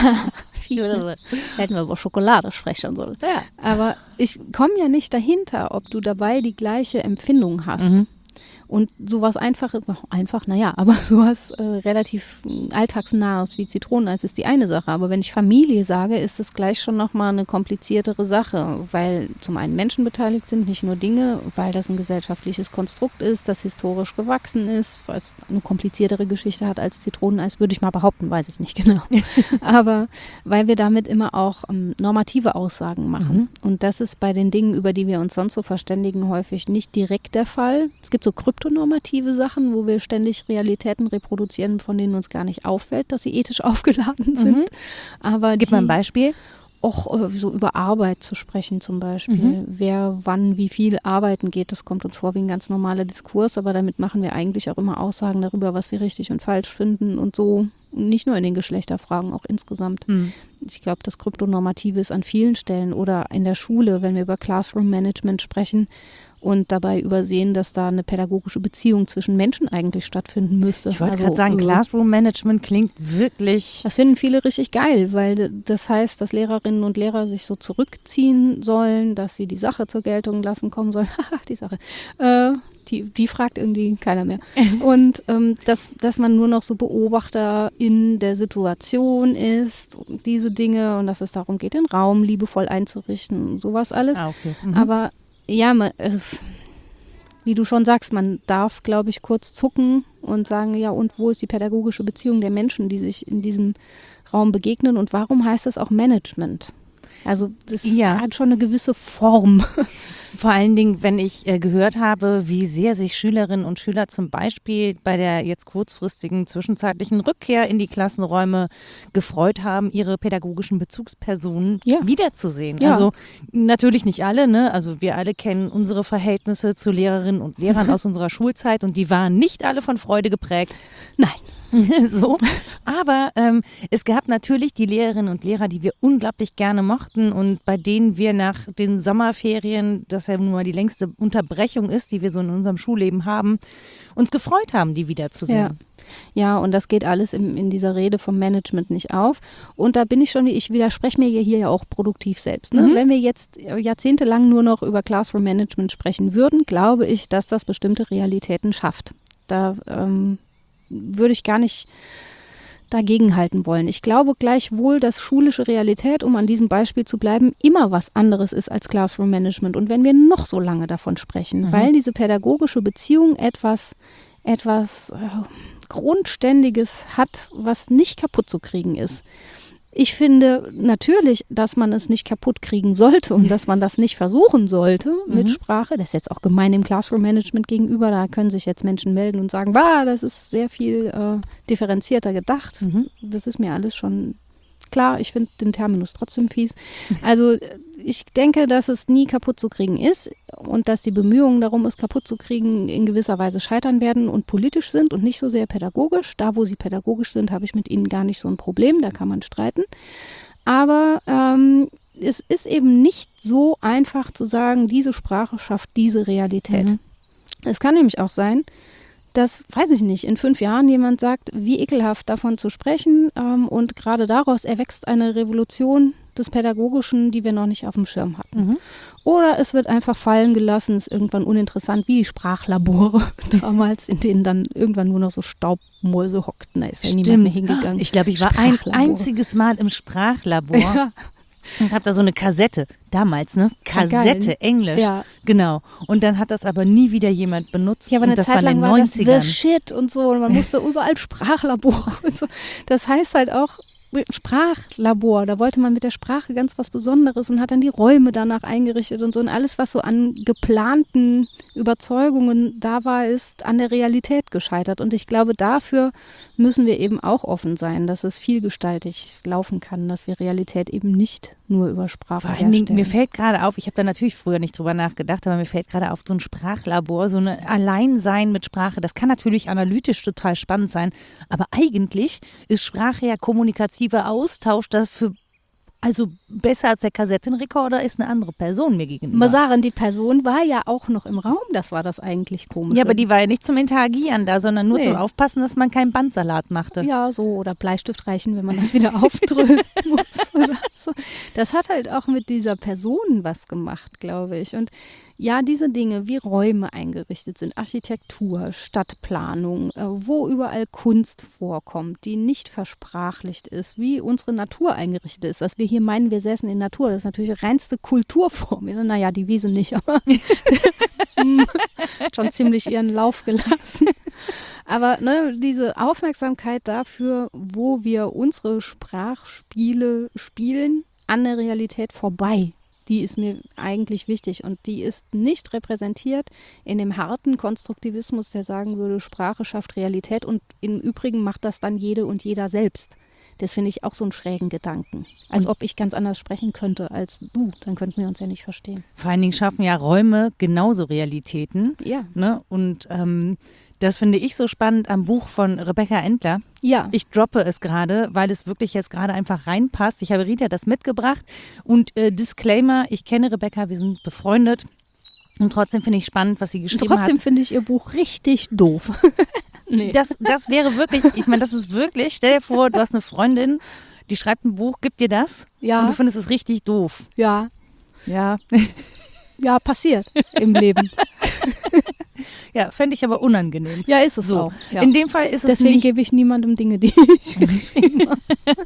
Ja. Hätten wir über Schokolade sprechen sollen. Ja. Aber ich komme ja nicht dahinter, ob du dabei die gleiche Empfindung hast. Und sowas aber sowas relativ alltagsnahes wie Zitroneneis ist die eine Sache. Aber wenn ich Familie sage, ist es gleich schon nochmal eine kompliziertere Sache, weil zum einen Menschen beteiligt sind, nicht nur Dinge, weil das ein gesellschaftliches Konstrukt ist, das historisch gewachsen ist, weil es eine kompliziertere Geschichte hat als Zitroneneis, würde ich mal behaupten, weiß ich nicht genau. Aber weil wir damit immer auch normative Aussagen machen. Und das ist bei den Dingen, über die wir uns sonst so verständigen, häufig nicht direkt der Fall. Es gibt so kryptonormative Sachen, wo wir ständig Realitäten reproduzieren, von denen uns gar nicht auffällt, dass sie ethisch aufgeladen sind. Aber Gib mal ein Beispiel. Auch so über Arbeit zu sprechen zum Beispiel. Wer wann wie viel arbeiten geht, das kommt uns vor wie ein ganz normaler Diskurs, aber damit machen wir eigentlich auch immer Aussagen darüber, was wir richtig und falsch finden und so. Nicht nur in den Geschlechterfragen, auch insgesamt. Ich glaube, das Kryptonormative ist an vielen Stellen oder in der Schule, wenn wir über Classroom Management sprechen und dabei übersehen, dass da eine pädagogische Beziehung zwischen Menschen eigentlich stattfinden müsste. Ich wollte gerade sagen, Classroom Management klingt wirklich... Das finden viele richtig geil, weil das heißt, dass Lehrerinnen und Lehrer sich so zurückziehen sollen, dass sie die Sache zur Geltung lassen kommen sollen. Haha, die Sache. Die fragt irgendwie keiner mehr. Und dass man nur noch so Beobachter in der Situation ist, und diese Dinge und dass es darum geht, den Raum liebevoll einzurichten und sowas alles. Okay. Aber ja, wie du schon sagst, man darf, glaube ich, kurz zucken und sagen, ja, und wo ist die pädagogische Beziehung der Menschen, die sich in diesem Raum begegnen und warum heißt das auch Management? Also das hat schon eine gewisse Form. Vor allen Dingen, wenn ich gehört habe, wie sehr sich Schülerinnen und Schüler zum Beispiel bei der jetzt kurzfristigen zwischenzeitlichen Rückkehr in die Klassenräume gefreut haben, ihre pädagogischen Bezugspersonen wiederzusehen. Ja. Also natürlich nicht alle, ne? Also wir alle kennen unsere Verhältnisse zu Lehrerinnen und Lehrern aus unserer Schulzeit und die waren nicht alle von Freude geprägt. Nein. So, aber es gab natürlich die Lehrerinnen und Lehrer, die wir unglaublich gerne mochten und bei denen wir nach den Sommerferien, das ja nun mal die längste Unterbrechung ist, die wir so in unserem Schulleben haben, uns gefreut haben, die wiederzusehen. Ja, und das geht alles in dieser Rede vom Management nicht auf. Und da bin ich widerspreche mir hier ja auch produktiv selbst. Ne? Wenn wir jetzt jahrzehntelang nur noch über Classroom Management sprechen würden, glaube ich, dass das bestimmte Realitäten schafft. Da würde ich gar nicht dagegenhalten wollen. Ich glaube gleichwohl, dass schulische Realität, um an diesem Beispiel zu bleiben, immer was anderes ist als Classroom Management. Und wenn wir noch so lange davon sprechen, weil diese pädagogische Beziehung etwas Grundständiges hat, was nicht kaputt zu kriegen ist. Ich finde natürlich, dass man es nicht kaputt kriegen sollte und dass man das nicht versuchen sollte mit Sprache. Das ist jetzt auch gemein dem Classroom-Management gegenüber. Da können sich jetzt Menschen melden und sagen, das ist sehr viel differenzierter gedacht. Das ist mir alles schon klar. Ich finde den Terminus trotzdem fies. Also ich denke, dass es nie kaputt zu kriegen ist und dass die Bemühungen darum, es kaputt zu kriegen, in gewisser Weise scheitern werden und politisch sind und nicht so sehr pädagogisch. Da, wo sie pädagogisch sind, habe ich mit ihnen gar nicht so ein Problem. Da kann man streiten. Aber es ist eben nicht so einfach zu sagen, diese Sprache schafft diese Realität. Es kann nämlich auch sein, dass, weiß ich nicht, in 5 Jahren jemand sagt, wie ekelhaft davon zu sprechen und gerade daraus erwächst eine Revolution des Pädagogischen, die wir noch nicht auf dem Schirm hatten. Oder es wird einfach fallen gelassen, ist irgendwann uninteressant, wie die Sprachlabore damals, in denen dann irgendwann nur noch so Staubmäuse hockten. Da ist ja niemand mehr hingegangen. Ich glaube, ich war ein einziges Mal im Sprachlabor. Ja. Und habe da so eine Kassette, damals, ne? Kassette, geil. Englisch. Ja. Genau. Und dann hat das aber nie wieder jemand benutzt. Ja, aber und eine das Zeit war in lang den war das 90ern. the shit und so. Und man musste überall Sprachlabor und so. Das heißt halt auch Sprachlabor. Da wollte man mit der Sprache ganz was Besonderes und hat dann die Räume danach eingerichtet und so. Und alles, was so an geplanten Überzeugungen da war, ist an der Realität gescheitert. Und ich glaube, dafür müssen wir eben auch offen sein, dass es vielgestaltig laufen kann, dass wir Realität eben nicht nur über Sprache Vor allen Dingen, herstellen. mir fällt gerade auf, ich habe da natürlich früher nicht drüber nachgedacht, aber mir fällt gerade auf, so ein Sprachlabor, so ein Alleinsein mit Sprache, das kann natürlich analytisch total spannend sein, aber eigentlich ist Sprache ja kommunikativer Austausch, dafür also besser als der Kassettenrekorder ist eine andere Person mir gegenüber. Masaren, die Person war ja auch noch im Raum, das war das eigentlich komisch. Ja, aber die war ja nicht zum Interagieren da, sondern nur Nee. zum Aufpassen, dass man keinen Bandsalat machte. Ja, so, oder Bleistift reichen, wenn man das wieder aufdrücken muss oder so. Das hat halt auch mit dieser Person was gemacht, glaube ich. Und ja, diese Dinge, wie Räume eingerichtet sind, Architektur, Stadtplanung, wo überall Kunst vorkommt, die nicht versprachlicht ist, wie unsere Natur eingerichtet ist, dass wir hier meinen, wir säßen in Natur, das ist natürlich reinste Kulturform. Naja, die Wiese nicht, aber hat schon ziemlich ihren Lauf gelassen. Aber ne, diese Aufmerksamkeit dafür, wo wir unsere Sprachspiele spielen, an der Realität vorbei, die ist mir eigentlich wichtig. Und die ist nicht repräsentiert in dem harten Konstruktivismus, der sagen würde, Sprache schafft Realität. Und im Übrigen macht das dann jede und jeder selbst. Das finde ich auch so einen schrägen Gedanken. Als ob ich ganz anders sprechen könnte als du. Dann könnten wir uns ja nicht verstehen. Vor allen Dingen schaffen ja Räume genauso Realitäten. Ja. Ne? Und das finde ich so spannend am Buch von Rebecca Endler. Ja. Ich droppe es gerade, weil es wirklich jetzt gerade einfach reinpasst. Ich habe Rita das mitgebracht. Und Disclaimer, ich kenne Rebecca, wir sind befreundet. Und trotzdem finde ich spannend, was sie geschrieben hat. Trotzdem finde ich ihr Buch richtig doof. Nee. Das wäre wirklich, ich meine, das ist wirklich, stell dir vor, du hast eine Freundin, die schreibt ein Buch, gibt dir das Ja. und du findest es richtig doof. Ja. Ja, Ja, passiert im Leben. ja, fände ich aber unangenehm. Ja, ist es So, auch. Ja. in dem Fall ist es Deswegen nicht, gebe ich niemandem Dinge, die ich geschrieben habe.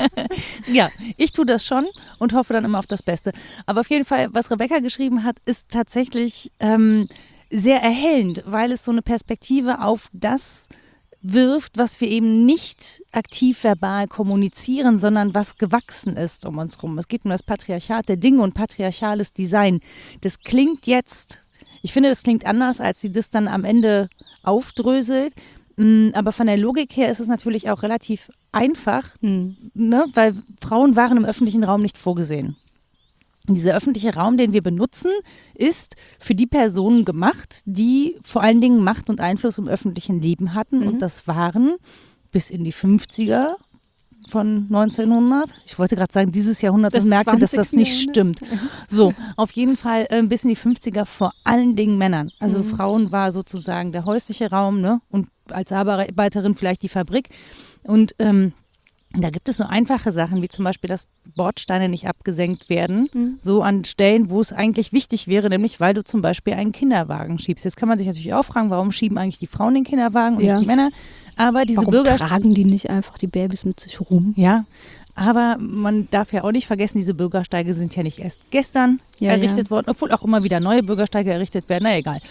ja, ich tue das schon und hoffe dann immer auf das Beste. Aber auf jeden Fall, was Rebecca geschrieben hat, ist tatsächlich sehr erhellend, weil es so eine Perspektive auf das wirft, was wir eben nicht aktiv verbal kommunizieren, sondern was gewachsen ist um uns rum. Es geht um das Patriarchat der Dinge und patriarchales Design. Das klingt jetzt, ich finde, das klingt anders, als sie das dann am Ende aufdröselt. Aber von der Logik her ist es natürlich auch relativ einfach, ne? Weil Frauen waren im öffentlichen Raum nicht vorgesehen. Dieser öffentliche Raum, den wir benutzen, ist für die Personen gemacht, die vor allen Dingen Macht und Einfluss im öffentlichen Leben hatten. Und das waren bis in die 50er von 1900. Ich wollte gerade sagen, dieses Jahrhundert, und merkte, dass das nicht stimmt. So, auf jeden Fall bis in die 50er vor allen Dingen Männern. Also Frauen war sozusagen der häusliche Raum, ne? Und als Arbeiterin vielleicht die Fabrik. Und da gibt es so einfache Sachen, wie zum Beispiel, dass Bordsteine nicht abgesenkt werden, so an Stellen, wo es eigentlich wichtig wäre, nämlich weil du zum Beispiel einen Kinderwagen schiebst. Jetzt kann man sich natürlich auch fragen, warum schieben eigentlich die Frauen den Kinderwagen und nicht die Männer? Aber diese Warum tragen die nicht einfach die Babys mit sich rum? Ja, aber man darf ja auch nicht vergessen, diese Bürgersteige sind ja nicht erst gestern errichtet worden, obwohl auch immer wieder neue Bürgersteige errichtet werden. Na egal.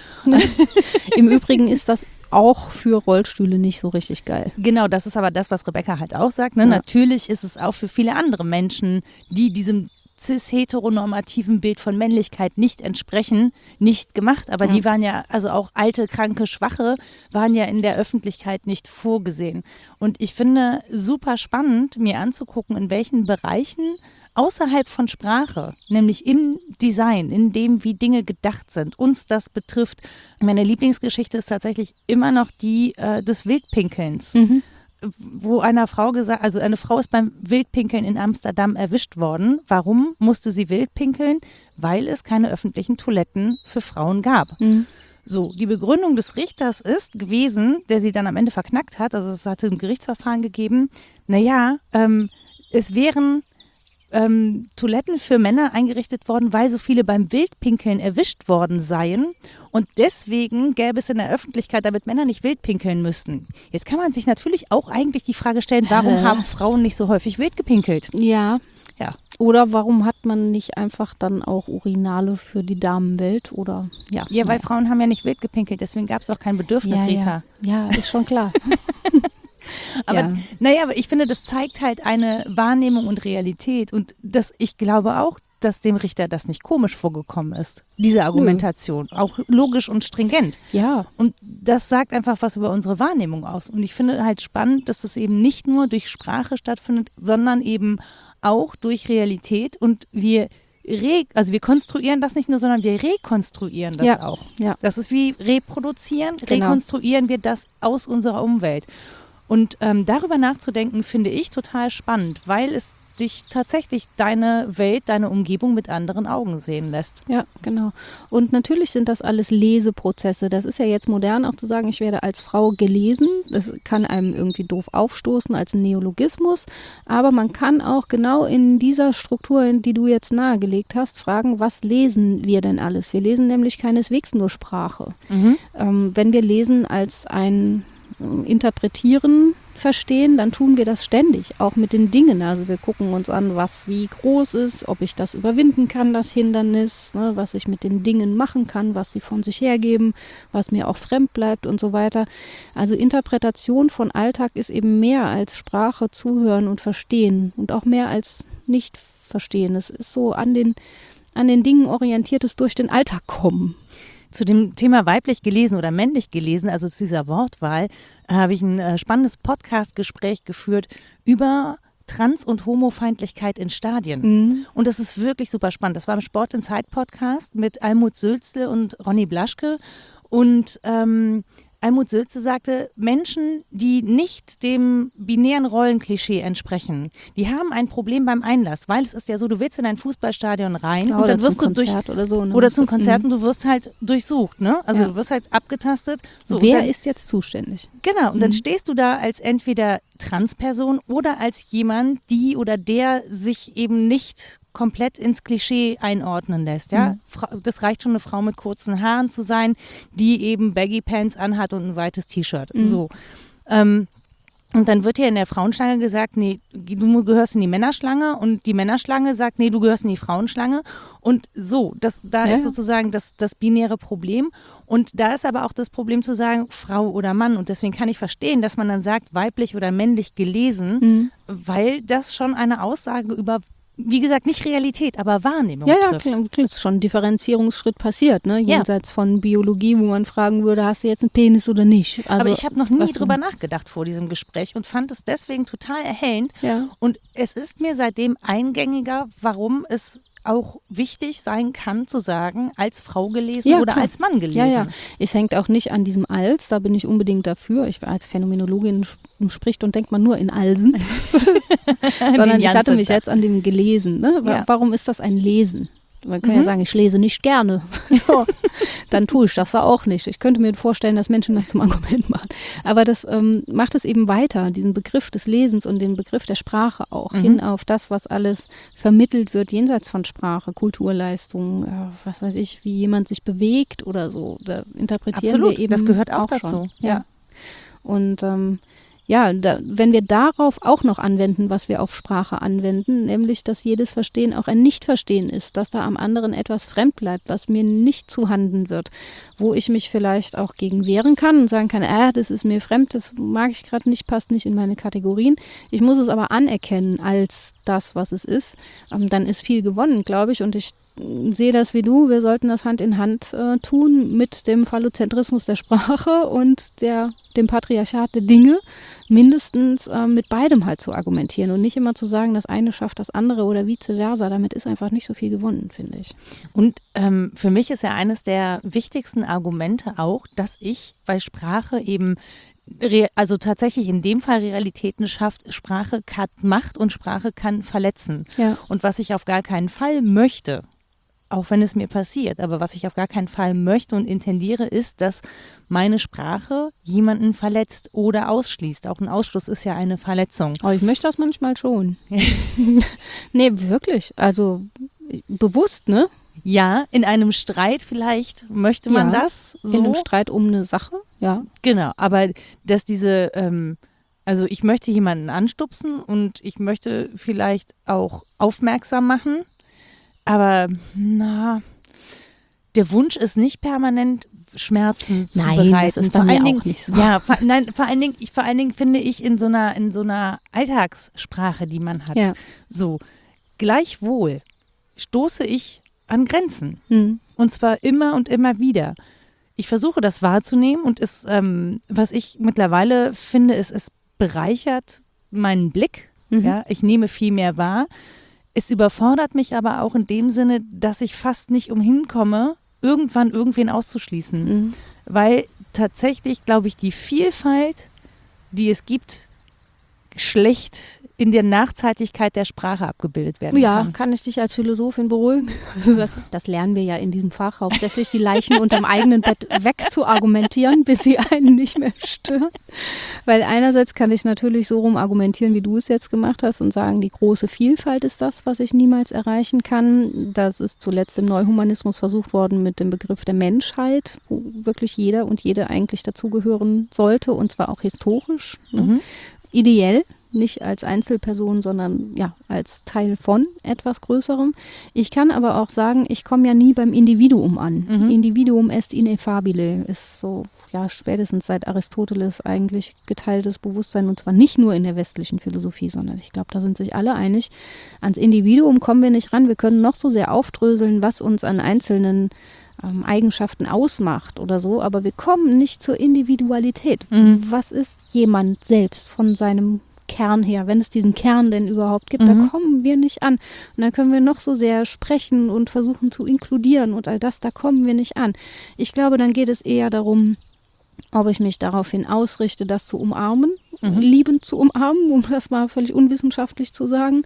Im Übrigen ist das auch für Rollstühle nicht so richtig geil. Genau, das ist aber das, was Rebecca halt auch sagt. Ne? Ja. Natürlich ist es auch für viele andere Menschen, die diesem cis-heteronormativen Bild von Männlichkeit nicht entsprechen, nicht gemacht. Aber die waren ja, also auch alte, kranke, Schwache, waren ja in der Öffentlichkeit nicht vorgesehen. Und ich finde super spannend, mir anzugucken, in welchen Bereichen außerhalb von Sprache, nämlich im Design, in dem, wie Dinge gedacht sind, uns das betrifft. Meine Lieblingsgeschichte ist tatsächlich immer noch die des Wildpinkelns, wo einer Frau gesagt, also eine Frau ist beim Wildpinkeln in Amsterdam erwischt worden. Warum musste sie wildpinkeln? Weil es keine öffentlichen Toiletten für Frauen gab. So, die Begründung des Richters ist gewesen, der sie dann am Ende verknackt hat, also es hatte ein Gerichtsverfahren gegeben, naja, es wären Toiletten für Männer eingerichtet worden, weil so viele beim Wildpinkeln erwischt worden seien. Und deswegen gäbe es in der Öffentlichkeit, damit Männer nicht wildpinkeln müssten. Jetzt kann man sich natürlich auch eigentlich die Frage stellen, warum haben Frauen nicht so häufig wild gepinkelt? Ja. Ja. Oder warum hat man nicht einfach dann auch Urinale für die Damenwelt oder Ja, weil Frauen haben ja nicht wild gepinkelt, deswegen gab es auch kein Bedürfnis, Rita. Ja, ist schon klar. Aber aber ich finde, das zeigt halt eine Wahrnehmung und Realität und ich glaube auch, dass dem Richter das nicht komisch vorgekommen ist, diese Argumentation, auch logisch und stringent. Ja. Und das sagt einfach was über unsere Wahrnehmung aus. Und ich finde halt spannend, dass das eben nicht nur durch Sprache stattfindet, sondern eben auch durch Realität und wir konstruieren das nicht nur, sondern wir rekonstruieren das auch. Ja. Das ist wie reproduzieren, rekonstruieren wir das aus unserer Umwelt. Und darüber nachzudenken, finde ich total spannend, weil es dich tatsächlich deine Welt, deine Umgebung mit anderen Augen sehen lässt. Ja, genau. Und natürlich sind das alles Leseprozesse. Das ist ja jetzt modern auch zu sagen, ich werde als Frau gelesen. Das kann einem irgendwie doof aufstoßen als ein Neologismus. Aber man kann auch genau in dieser Struktur, die du jetzt nahegelegt hast, fragen, was lesen wir denn alles? Wir lesen nämlich keineswegs nur Sprache. Wenn wir lesen als ein Interpretieren verstehen, dann tun wir das ständig, auch mit den Dingen. Also wir gucken uns an, was wie groß ist, ob ich das überwinden kann, das Hindernis, ne, was ich mit den Dingen machen kann, was sie von sich hergeben, was mir auch fremd bleibt und so weiter. Also Interpretation von Alltag ist eben mehr als Sprache, Zuhören und Verstehen und auch mehr als nicht verstehen. Es ist so an den Dingen orientiertes durch den Alltag kommen. Zu dem Thema weiblich gelesen oder männlich gelesen, also zu dieser Wortwahl, habe ich ein spannendes Podcast-Gespräch geführt über Trans- und Homofeindlichkeit in Stadien. Und das ist wirklich super spannend. Das war im Sport in Zeit Podcast mit Almut Sülzle und Ronny Blaschke. Und Almut Sülze sagte, Menschen, die nicht dem binären Rollenklischee entsprechen, die haben ein Problem beim Einlass, weil es ist ja so, du willst in ein Fußballstadion rein und dann wirst du oder zum Konzert und du wirst halt durchsucht, ne? Also du wirst halt abgetastet. So, wer ist jetzt zuständig? Genau, und dann stehst du da als entweder Transperson oder als jemand, die oder der sich eben nicht komplett ins Klischee einordnen lässt, ja. Das reicht schon, eine Frau mit kurzen Haaren zu sein, die eben Baggy Pants anhat und ein weites T-Shirt. So. Und dann wird hier in der Frauenschlange gesagt, nee, du gehörst in die Männerschlange und die Männerschlange sagt, nee, du gehörst in die Frauenschlange. Und so, da ist sozusagen das binäre Problem. Und da ist aber auch das Problem zu sagen, Frau oder Mann. Und deswegen kann ich verstehen, dass man dann sagt, weiblich oder männlich gelesen, weil das schon eine Aussage über, wie gesagt, nicht Realität, aber Wahrnehmung trifft. Ja, klar, ist schon ein Differenzierungsschritt passiert, ne? Jenseits von Biologie, wo man fragen würde, hast du jetzt einen Penis oder nicht? Also, aber ich habe noch nie drüber nachgedacht vor diesem Gespräch und fand es deswegen total erhellend. Ja. Und es ist mir seitdem eingängiger, warum es auch wichtig sein kann, zu sagen, als Frau gelesen oder als Mann gelesen. Ja. Es hängt auch nicht an diesem als, da bin ich unbedingt dafür. Ich als Phänomenologin spricht und denkt man nur in Alsen. Sondern ich hatte mich jetzt an dem gelesen. Ne? Warum ist das ein Lesen? Man kann ja sagen, ich lese nicht gerne. So, dann tue ich das auch nicht. Ich könnte mir vorstellen, dass Menschen das zum Argument machen. Aber das macht es eben weiter, diesen Begriff des Lesens und den Begriff der Sprache auch, hin auf das, was alles vermittelt wird, jenseits von Sprache, Kulturleistungen, was weiß ich, wie jemand sich bewegt oder so. Da interpretieren wir eben das gehört auch dazu. Schon. Ja. Und wenn wir darauf auch noch anwenden, was wir auf Sprache anwenden, nämlich, dass jedes Verstehen auch ein Nicht-Verstehen ist, dass da am anderen etwas fremd bleibt, was mir nicht zuhanden wird, wo ich mich vielleicht auch gegen wehren kann und sagen kann, das ist mir fremd, das mag ich gerade nicht, passt nicht in meine Kategorien. Ich muss es aber anerkennen als das, was es ist. Dann ist viel gewonnen, glaube ich, und ich sehe das wie du, wir sollten das Hand in Hand tun mit dem Phallozentrismus der Sprache und dem Patriarchat der Dinge, mindestens mit beidem halt zu argumentieren und nicht immer zu sagen, das eine schafft das andere oder vice versa. Damit ist einfach nicht so viel gewonnen, finde ich. Und für mich ist ja eines der wichtigsten Argumente auch, dass ich bei Sprache eben also tatsächlich in dem Fall Realitäten schafft, Sprache kann Macht und Sprache kann verletzen. Ja. Und was ich auf gar keinen Fall möchte, auch wenn es mir passiert, aber was ich auf gar keinen Fall möchte und intendiere, ist, dass meine Sprache jemanden verletzt oder ausschließt. Auch ein Ausschluss ist ja eine Verletzung. Aber ich möchte das manchmal schon. Nee, wirklich. Also bewusst, ne? Ja, in einem Streit vielleicht möchte man das so. In einem Streit um eine Sache, ja. Genau, aber dass diese Also ich möchte jemanden anstupsen und ich möchte vielleicht auch aufmerksam machen, aber der Wunsch ist nicht permanent Schmerzen zu bereiten. Das ist bei mir auch nicht so. Ja, vor allen Dingen finde ich in so einer Alltagssprache, die man hat, so gleichwohl stoße ich an Grenzen. Und zwar immer und immer wieder. Ich versuche das wahrzunehmen und was ich mittlerweile finde, es bereichert meinen Blick. Ja, ich nehme viel mehr wahr. Es überfordert mich aber auch in dem Sinne, dass ich fast nicht umhin komme, irgendwann irgendwen auszuschließen. Weil tatsächlich, glaube ich, die Vielfalt, die es gibt, schlecht in der Nachzeitigkeit der Sprache abgebildet werden kann. Ja, kann ich dich als Philosophin beruhigen? Also das lernen wir ja in diesem Fach, hauptsächlich die Leichen unterm eigenen Bett wegzuargumentieren, bis sie einen nicht mehr stören. Weil einerseits kann ich natürlich so rum argumentieren, wie du es jetzt gemacht hast und sagen, die große Vielfalt ist das, was ich niemals erreichen kann. Das ist zuletzt im Neuhumanismus versucht worden mit dem Begriff der Menschheit, wo wirklich jeder und jede eigentlich dazugehören sollte und zwar auch historisch. Ne? Ideell, nicht als Einzelperson, sondern ja als Teil von etwas Größerem. Ich kann aber auch sagen, ich komme ja nie beim Individuum an. Individuum est ineffabile, ist so, ja, spätestens seit Aristoteles eigentlich geteiltes Bewusstsein und zwar nicht nur in der westlichen Philosophie, sondern ich glaube, da sind sich alle einig. Ans Individuum kommen wir nicht ran. Wir können noch so sehr aufdröseln, was uns an einzelnen Eigenschaften ausmacht oder so, aber wir kommen nicht zur Individualität. Was ist jemand selbst von seinem Kern her, wenn es diesen Kern denn überhaupt gibt, da kommen wir nicht an. Und dann können wir noch so sehr sprechen und versuchen zu inkludieren und all das, da kommen wir nicht an. Ich glaube, dann geht es eher darum, ob ich mich daraufhin ausrichte, das zu umarmen, liebend zu umarmen, um das mal völlig unwissenschaftlich zu sagen,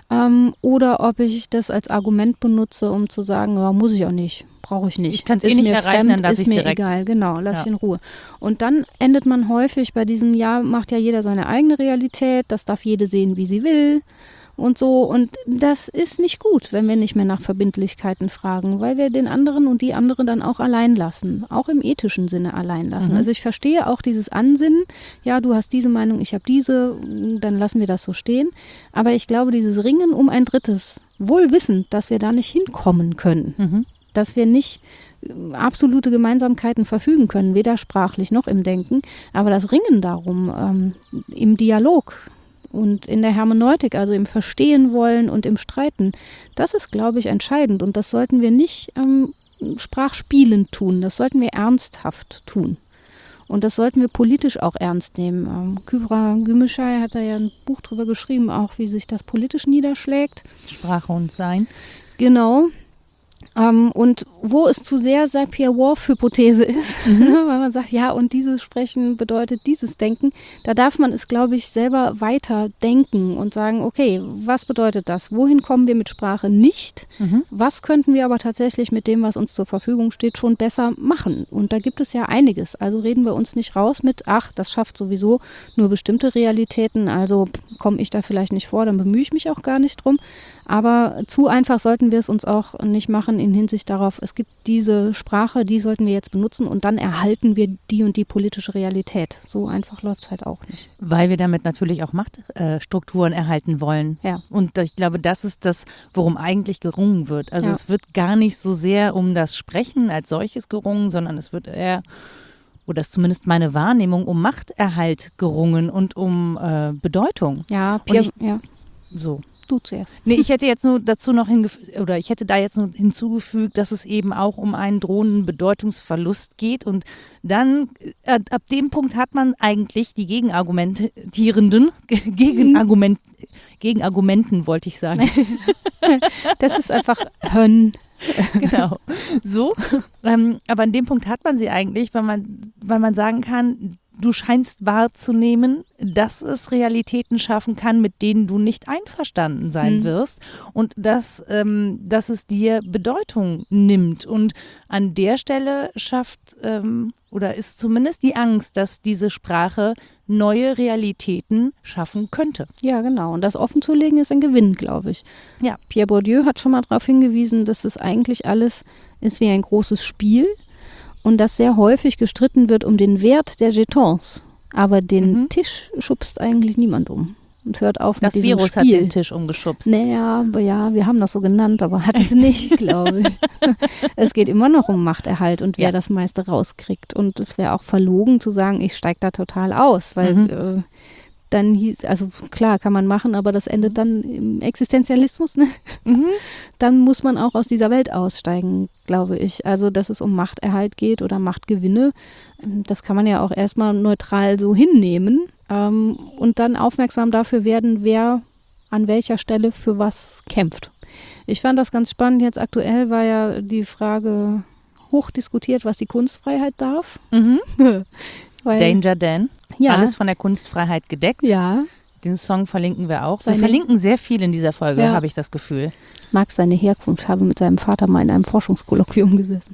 oder ob ich das als Argument benutze, um zu sagen, ja, muss ich auch nicht, brauche ich nicht. Ich kann es nicht erreichen, dann lasse ich es direkt. Ist mir egal, genau, lass ich in Ruhe. Und dann endet man häufig bei diesem, ja, macht ja jeder seine eigene Realität, das darf jede sehen, wie sie will und so. Und das ist nicht gut, wenn wir nicht mehr nach Verbindlichkeiten fragen, weil wir den anderen und die andere dann auch allein lassen, auch im ethischen Sinne allein lassen. Also ich verstehe auch dieses Ansinnen, ja, du hast diese Meinung, ich habe diese, dann lassen wir das so stehen. Aber ich glaube, dieses Ringen um ein Drittes, wohl wissend, dass wir da nicht hinkommen können, dass wir nicht absolute Gemeinsamkeiten verfügen können, weder sprachlich noch im Denken, aber das Ringen darum, im Dialog und in der Hermeneutik, also im Verstehen wollen und im Streiten, das ist, glaube ich, entscheidend und das sollten wir nicht sprachspielend tun, das sollten wir ernsthaft tun. Und das sollten wir politisch auch ernst nehmen. Kübra Gümüşay hat da ja ein Buch drüber geschrieben, auch wie sich das politisch niederschlägt. Sprache und Sein. Genau. Und wo es zu sehr Sapir-Whorf-Hypothese ist, weil man sagt, ja, und dieses Sprechen bedeutet dieses Denken, da darf man es, glaube ich, selber weiter denken und sagen, okay, was bedeutet das? Wohin kommen wir mit Sprache nicht? Was könnten wir aber tatsächlich mit dem, was uns zur Verfügung steht, schon besser machen? Und da gibt es ja einiges. Also reden wir uns nicht raus mit, ach, das schafft sowieso nur bestimmte Realitäten, also komme ich da vielleicht nicht vor, dann bemühe ich mich auch gar nicht drum. Aber zu einfach sollten wir es uns auch nicht machen in Hinsicht darauf, es gibt diese Sprache, die sollten wir jetzt benutzen und dann erhalten wir die und die politische Realität. So einfach läuft es halt auch nicht. Weil wir damit natürlich auch Machtstrukturen erhalten wollen. Ja. Und ich glaube, das ist das, worum eigentlich gerungen wird. Also es wird gar nicht so sehr um das Sprechen als solches gerungen, sondern es wird eher, oder ist zumindest meine Wahrnehmung, um Machterhalt gerungen und um Bedeutung. Ja, so. Du zuerst. Nee, ich hätte jetzt nur dazu noch hinzugefügt, dass es eben auch um einen drohenden Bedeutungsverlust geht und dann ab dem Punkt hat man eigentlich die Gegenargumentierenden, Gegenargumenten wollte ich sagen. Das ist einfach Hönn. Genau, so. Aber an dem Punkt hat man sie eigentlich, weil man sagen kann, du scheinst wahrzunehmen, dass es Realitäten schaffen kann, mit denen du nicht einverstanden sein wirst und dass es dir Bedeutung nimmt. Und an der Stelle schafft oder ist zumindest die Angst, dass diese Sprache neue Realitäten schaffen könnte. Ja, genau. Und das offenzulegen ist ein Gewinn, glaube ich. Ja. Pierre Bourdieu hat schon mal darauf hingewiesen, dass das eigentlich alles ist wie ein großes Spiel. Und dass sehr häufig gestritten wird um den Wert der Jetons. Aber den Tisch schubst eigentlich niemand um. Und hört auf das mit diesem Virus Spiel. hat den Tisch umgeschubst. Naja, ja, wir haben das so genannt, aber hat es nicht, glaube ich. Es geht immer noch um Machterhalt und wer das meiste rauskriegt. Und es wäre auch verlogen zu sagen, ich steige da total aus, weil dann hieß, also klar, kann man machen, aber das endet dann im Existenzialismus, ne? Dann muss man auch aus dieser Welt aussteigen, glaube ich. Also, dass es um Machterhalt geht oder Machtgewinne, das kann man ja auch erstmal neutral so hinnehmen und dann aufmerksam dafür werden, wer an welcher Stelle für was kämpft. Ich fand das ganz spannend. Jetzt aktuell war ja die Frage hoch diskutiert, was die Kunstfreiheit darf. Danger Dan. Ja. Alles von der Kunstfreiheit gedeckt. Ja. Den Song verlinken wir auch. Wir verlinken sehr viel in dieser Folge, habe ich das Gefühl. Mag seine Herkunft, habe mit seinem Vater mal in einem Forschungskolloquium gesessen.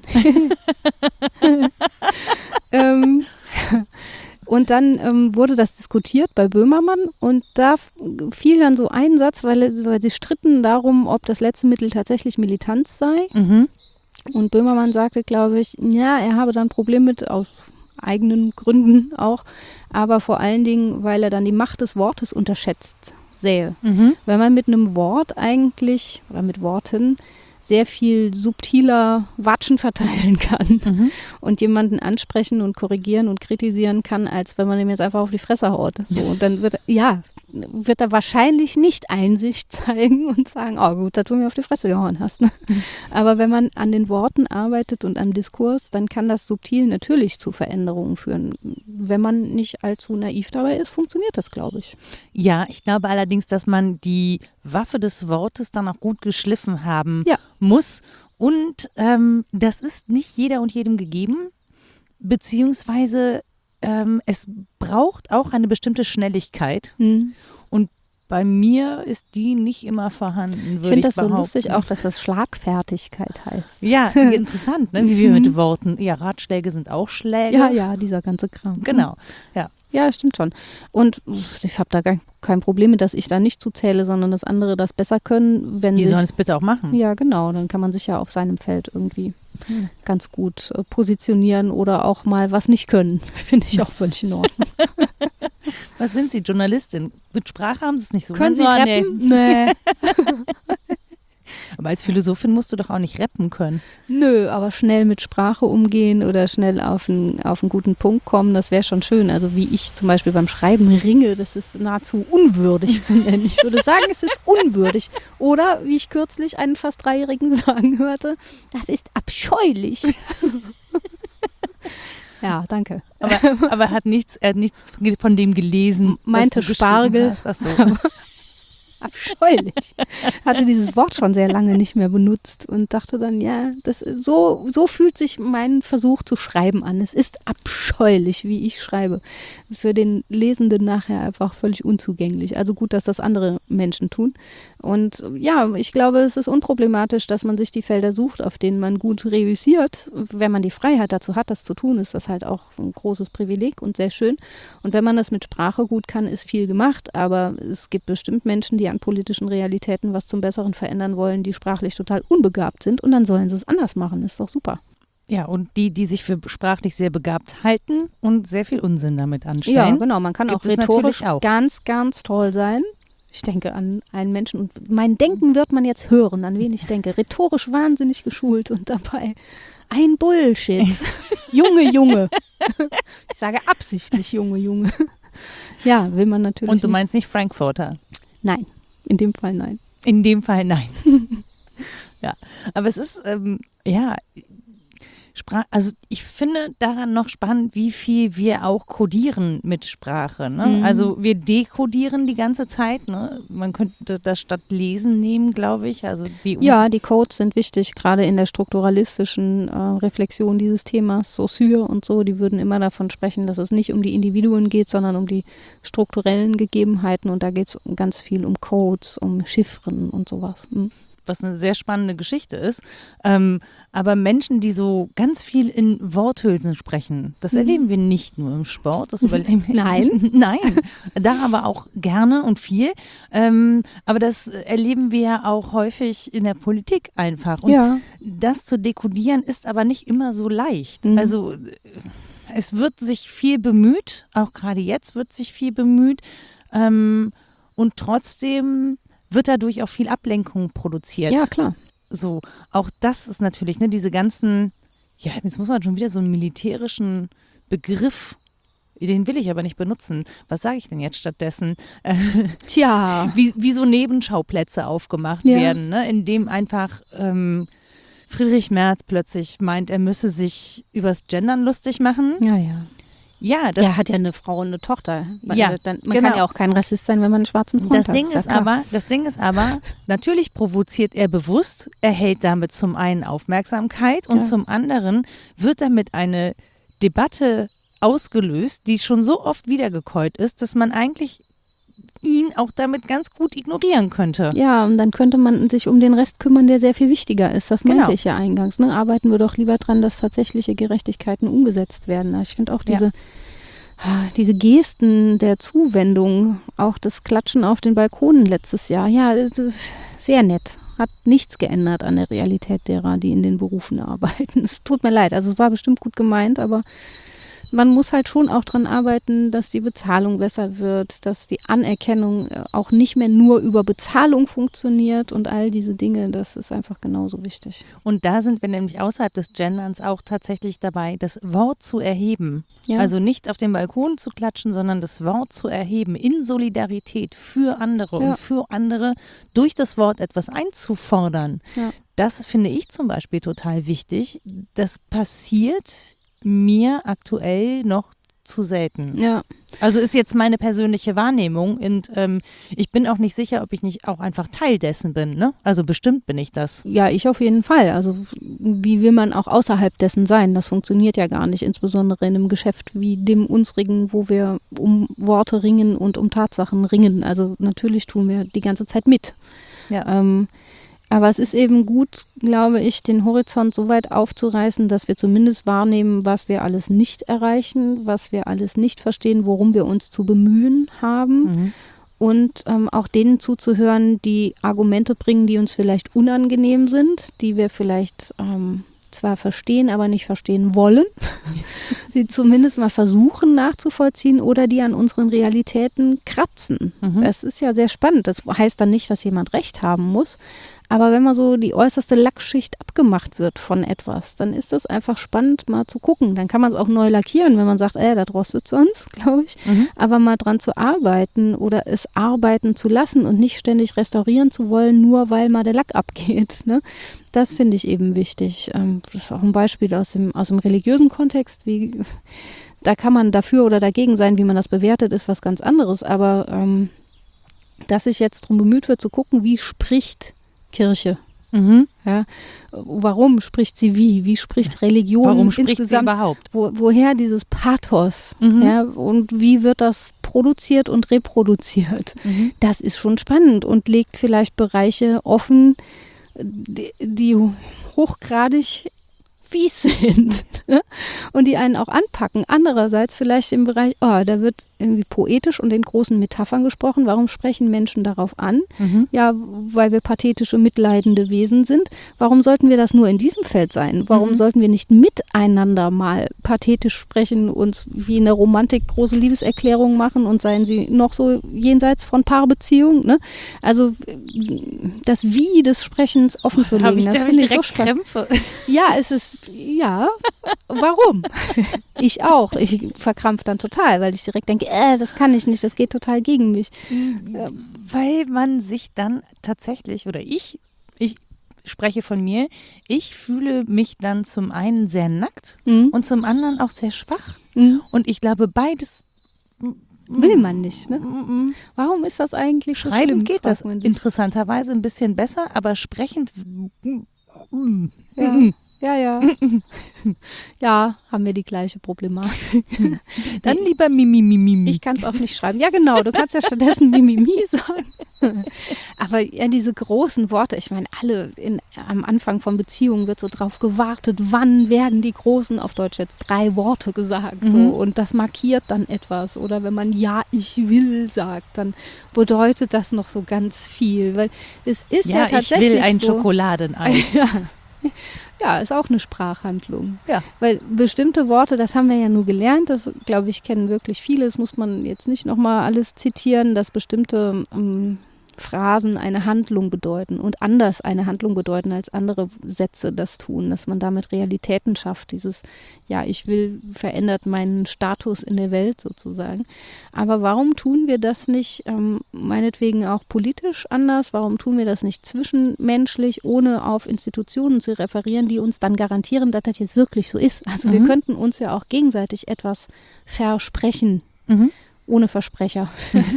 Und dann wurde das diskutiert bei Böhmermann und da fiel dann so ein Satz, weil sie stritten darum, ob das letzte Mittel tatsächlich Militanz sei. Und Böhmermann sagte, glaube ich, ja, er habe da ein Problem mit, aus eigenen Gründen auch, aber vor allen Dingen, weil er dann die Macht des Wortes unterschätzt sähe. Wenn man mit einem Wort eigentlich, oder mit Worten, sehr viel subtiler Watschen verteilen kann und jemanden ansprechen und korrigieren und kritisieren kann, als wenn man ihm jetzt einfach auf die Fresse haut. So, und dann wird er wahrscheinlich nicht Einsicht zeigen und sagen, oh gut, dass du mir auf die Fresse gehauen hast. Ne? Aber wenn man an den Worten arbeitet und am Diskurs, dann kann das subtil natürlich zu Veränderungen führen. Wenn man nicht allzu naiv dabei ist, funktioniert das, glaube ich. Ja, ich glaube allerdings, dass man die Waffe des Wortes dann auch gut geschliffen haben muss. Und das ist nicht jeder und jedem gegeben, beziehungsweise es braucht auch eine bestimmte Schnelligkeit. Und bei mir ist die nicht immer vorhanden, würde ich behaupten. Ich finde das so lustig auch, dass das Schlagfertigkeit heißt. Ja, interessant, ne? Wie wir mit Worten, ja, Ratschläge sind auch Schläge. Ja, dieser ganze Kram. Genau, ja. Ja, stimmt schon. Und ich habe da gar kein Problem mit, dass ich da nicht zuzähle, sondern dass andere das besser können, wenn die sie. sollen es bitte auch machen. Ja, genau. Dann kann man sich ja auf seinem Feld irgendwie ganz gut positionieren oder auch mal was nicht können. Finde ich auch völlig in Ordnung. Was sind Sie, Journalistin? Mit Sprache haben Sie es nicht so. Können Sie rappen? Nee. Aber als Philosophin musst du doch auch nicht rappen können. Nö, aber schnell mit Sprache umgehen oder schnell auf einen guten Punkt kommen, das wäre schon schön. Also wie ich zum Beispiel beim Schreiben ringe, das ist nahezu unwürdig zu nennen. Ich würde sagen, es ist unwürdig. Oder wie ich kürzlich einen fast 3-Jährigen sagen hörte, das ist abscheulich. Ja, danke. Aber er hat nichts von dem gelesen. Meinte Spargel. Ach so. Abscheulich. Hatte dieses Wort schon sehr lange nicht mehr benutzt und dachte dann, ja, so fühlt sich mein Versuch zu schreiben an. Es ist abscheulich, wie ich schreibe. Für den Lesenden nachher einfach völlig unzugänglich. Also gut, dass das andere Menschen tun. Und ja, ich glaube, es ist unproblematisch, dass man sich die Felder sucht, auf denen man gut reüssiert. Wenn man die Freiheit dazu hat, das zu tun, ist das halt auch ein großes Privileg und sehr schön. Und wenn man das mit Sprache gut kann, ist viel gemacht. Aber es gibt bestimmt Menschen, die an politischen Realitäten was zum Besseren verändern wollen, die sprachlich total unbegabt sind. Und dann sollen sie es anders machen. Ist doch super. Ja, und die sich für sprachlich sehr begabt halten und sehr viel Unsinn damit anstellen. Ja, genau. Man kann auch rhetorisch ganz, ganz toll sein. Ich denke an einen Menschen und mein Denken wird man jetzt hören, an wen ich denke. Rhetorisch wahnsinnig geschult und dabei ein Bullshit. Junge. Ich sage absichtlich Junge. Ja, will man natürlich Und du meinst nicht Frankfurter? Nein, in dem Fall nein. In dem Fall nein. Ja, aber es ist, also ich finde daran noch spannend, wie viel wir auch kodieren mit Sprache. Ne? Also wir dekodieren die ganze Zeit. Ne? Man könnte das statt Lesen nehmen, glaube ich. Also die Codes sind wichtig, gerade in der strukturalistischen Reflexion dieses Themas. Saussure und so, die würden immer davon sprechen, dass es nicht um die Individuen geht, sondern um die strukturellen Gegebenheiten. Und da geht es ganz viel um Codes, um Chiffren und sowas. Was eine sehr spannende Geschichte ist. Aber Menschen, die so ganz viel in Worthülsen sprechen, das erleben wir nicht nur im Sport. Das überleben wir. Nein, da aber auch gerne und viel. Aber das erleben wir ja auch häufig in der Politik einfach. Und das zu dekodieren ist aber nicht immer so leicht. Also es wird sich viel bemüht, auch gerade jetzt wird sich viel bemüht und trotzdem wird dadurch auch viel Ablenkung produziert. Ja, klar. So, auch das ist natürlich, ne, diese ganzen, ja, jetzt muss man schon wieder so einen militärischen Begriff, den will ich aber nicht benutzen. Was sage ich denn jetzt stattdessen? Tja. Wie so Nebenschauplätze aufgemacht werden, ne, in dem einfach Friedrich Merz plötzlich meint, er müsse sich übers Gendern lustig machen. Ja, ja. Ja, der hat ja eine Frau und eine Tochter. Man kann ja auch kein Rassist sein, wenn man einen schwarzen Freund hat. Das Ding ist aber, natürlich provoziert er bewusst, erhält damit zum einen Aufmerksamkeit und zum anderen wird damit eine Debatte ausgelöst, die schon so oft wiedergekäut ist, dass man eigentlich ihn auch damit ganz gut ignorieren könnte. Ja, und dann könnte man sich um den Rest kümmern, der sehr viel wichtiger ist. Das meinte ich ja eingangs. Ne? Arbeiten wir doch lieber dran, dass tatsächliche Gerechtigkeiten umgesetzt werden. Ich finde auch diese Gesten der Zuwendung, auch das Klatschen auf den Balkonen letztes Jahr, ja, sehr nett. Hat nichts geändert an der Realität derer, die in den Berufen arbeiten. Es tut mir leid, also es war bestimmt gut gemeint, aber man muss halt schon auch dran arbeiten, dass die Bezahlung besser wird, dass die Anerkennung auch nicht mehr nur über Bezahlung funktioniert und all diese Dinge, das ist einfach genauso wichtig. Und da sind wir nämlich außerhalb des Genderns auch tatsächlich dabei, das Wort zu erheben. Ja. Also nicht auf den Balkon zu klatschen, sondern das Wort zu erheben in Solidarität für andere und für andere durch das Wort etwas einzufordern. Ja. Das finde ich zum Beispiel total wichtig. Das passiert mir aktuell noch zu selten. Ja. Also ist jetzt meine persönliche Wahrnehmung und ich bin auch nicht sicher, ob ich nicht auch einfach Teil dessen bin. Ne? Also bestimmt bin ich das. Ja, ich auf jeden Fall. Also wie will man auch außerhalb dessen sein? Das funktioniert ja gar nicht, insbesondere in einem Geschäft wie dem unsrigen, wo wir um Worte ringen und um Tatsachen ringen. Also natürlich tun wir die ganze Zeit mit. Ja. Aber es ist eben gut, glaube ich, den Horizont so weit aufzureißen, dass wir zumindest wahrnehmen, was wir alles nicht erreichen, was wir alles nicht verstehen, worum wir uns zu bemühen haben. Mhm. Und auch denen zuzuhören, die Argumente bringen, die uns vielleicht unangenehm sind, die wir vielleicht zwar verstehen, aber nicht verstehen wollen, die zumindest mal versuchen nachzuvollziehen oder die an unseren Realitäten kratzen. Mhm. Das ist ja sehr spannend. Das heißt dann nicht, dass jemand recht haben muss, aber wenn mal so die äußerste Lackschicht abgemacht wird von etwas, dann ist das einfach spannend, mal zu gucken. Dann kann man es auch neu lackieren, wenn man sagt, das rostet sonst, glaube ich. Mhm. Aber mal dran zu arbeiten oder es arbeiten zu lassen und nicht ständig restaurieren zu wollen, nur weil mal der Lack abgeht. Ne? Das finde ich eben wichtig. Das ist auch ein Beispiel aus dem religiösen Kontext, da kann man dafür oder dagegen sein, wie man das bewertet, ist was ganz anderes. Aber dass sich jetzt darum bemüht wird, zu gucken, wie spricht Kirche. Mhm. Ja, warum spricht sie wie? Wie spricht Religion warum spricht sie überhaupt? Woher dieses Pathos? Mhm. Ja, und wie wird das produziert und reproduziert? Mhm. Das ist schon spannend und legt vielleicht Bereiche offen, die hochgradig fies sind und die einen auch anpacken. Andererseits vielleicht im Bereich, da wird irgendwie poetisch und in großen Metaphern gesprochen. Warum sprechen Menschen darauf an? Mhm. Ja, weil wir pathetische, mitleidende Wesen sind. Warum sollten wir das nur in diesem Feld sein? Warum sollten wir nicht miteinander mal pathetisch sprechen, uns wie in der Romantik große Liebeserklärungen machen und seien sie noch so jenseits von Paarbeziehung? Ne? Also das Wie des Sprechens offenzulegen, das finde ich so spannend. Krämpfe. Ja, warum? Ich auch. Ich verkrampfe dann total, weil ich direkt denke, das kann ich nicht, das geht total gegen mich. Weil man sich dann tatsächlich, oder ich spreche von mir, ich fühle mich dann zum einen sehr nackt und zum anderen auch sehr schwach. Und ich glaube, beides will man nicht, ne? Warum ist das eigentlich so schlimm? Schreiben geht das interessanterweise ein bisschen besser, aber sprechend Ja. Ja, haben wir die gleiche Problematik. Dann lieber Mimimi. Ich kann es auch nicht schreiben. Ja, genau, du kannst ja stattdessen Mimimi sagen. Aber ja, diese großen Worte, ich meine, am Anfang von Beziehungen wird so drauf gewartet, wann werden die großen, auf Deutsch jetzt 3 Worte gesagt. So, und das markiert dann etwas. Oder wenn man ja, ich will sagt, dann bedeutet das noch so ganz viel. Weil es ist ja tatsächlich ich will ein so, Schokoladeneis. Ja, ist auch eine Sprachhandlung. Ja. Weil bestimmte Worte, das haben wir ja nur gelernt, das, glaube ich, kennen wirklich viele. Das muss man jetzt nicht nochmal alles zitieren, dass bestimmte Phrasen eine Handlung bedeuten und anders eine Handlung bedeuten, als andere Sätze das tun, dass man damit Realitäten schafft. Dieses, ja, ich will, verändert meinen Status in der Welt sozusagen. Aber warum tun wir das nicht, meinetwegen auch politisch anders? Warum tun wir das nicht zwischenmenschlich, ohne auf Institutionen zu referieren, die uns dann garantieren, dass das jetzt wirklich so ist? Also wir könnten uns ja auch gegenseitig etwas versprechen, ohne Versprecher.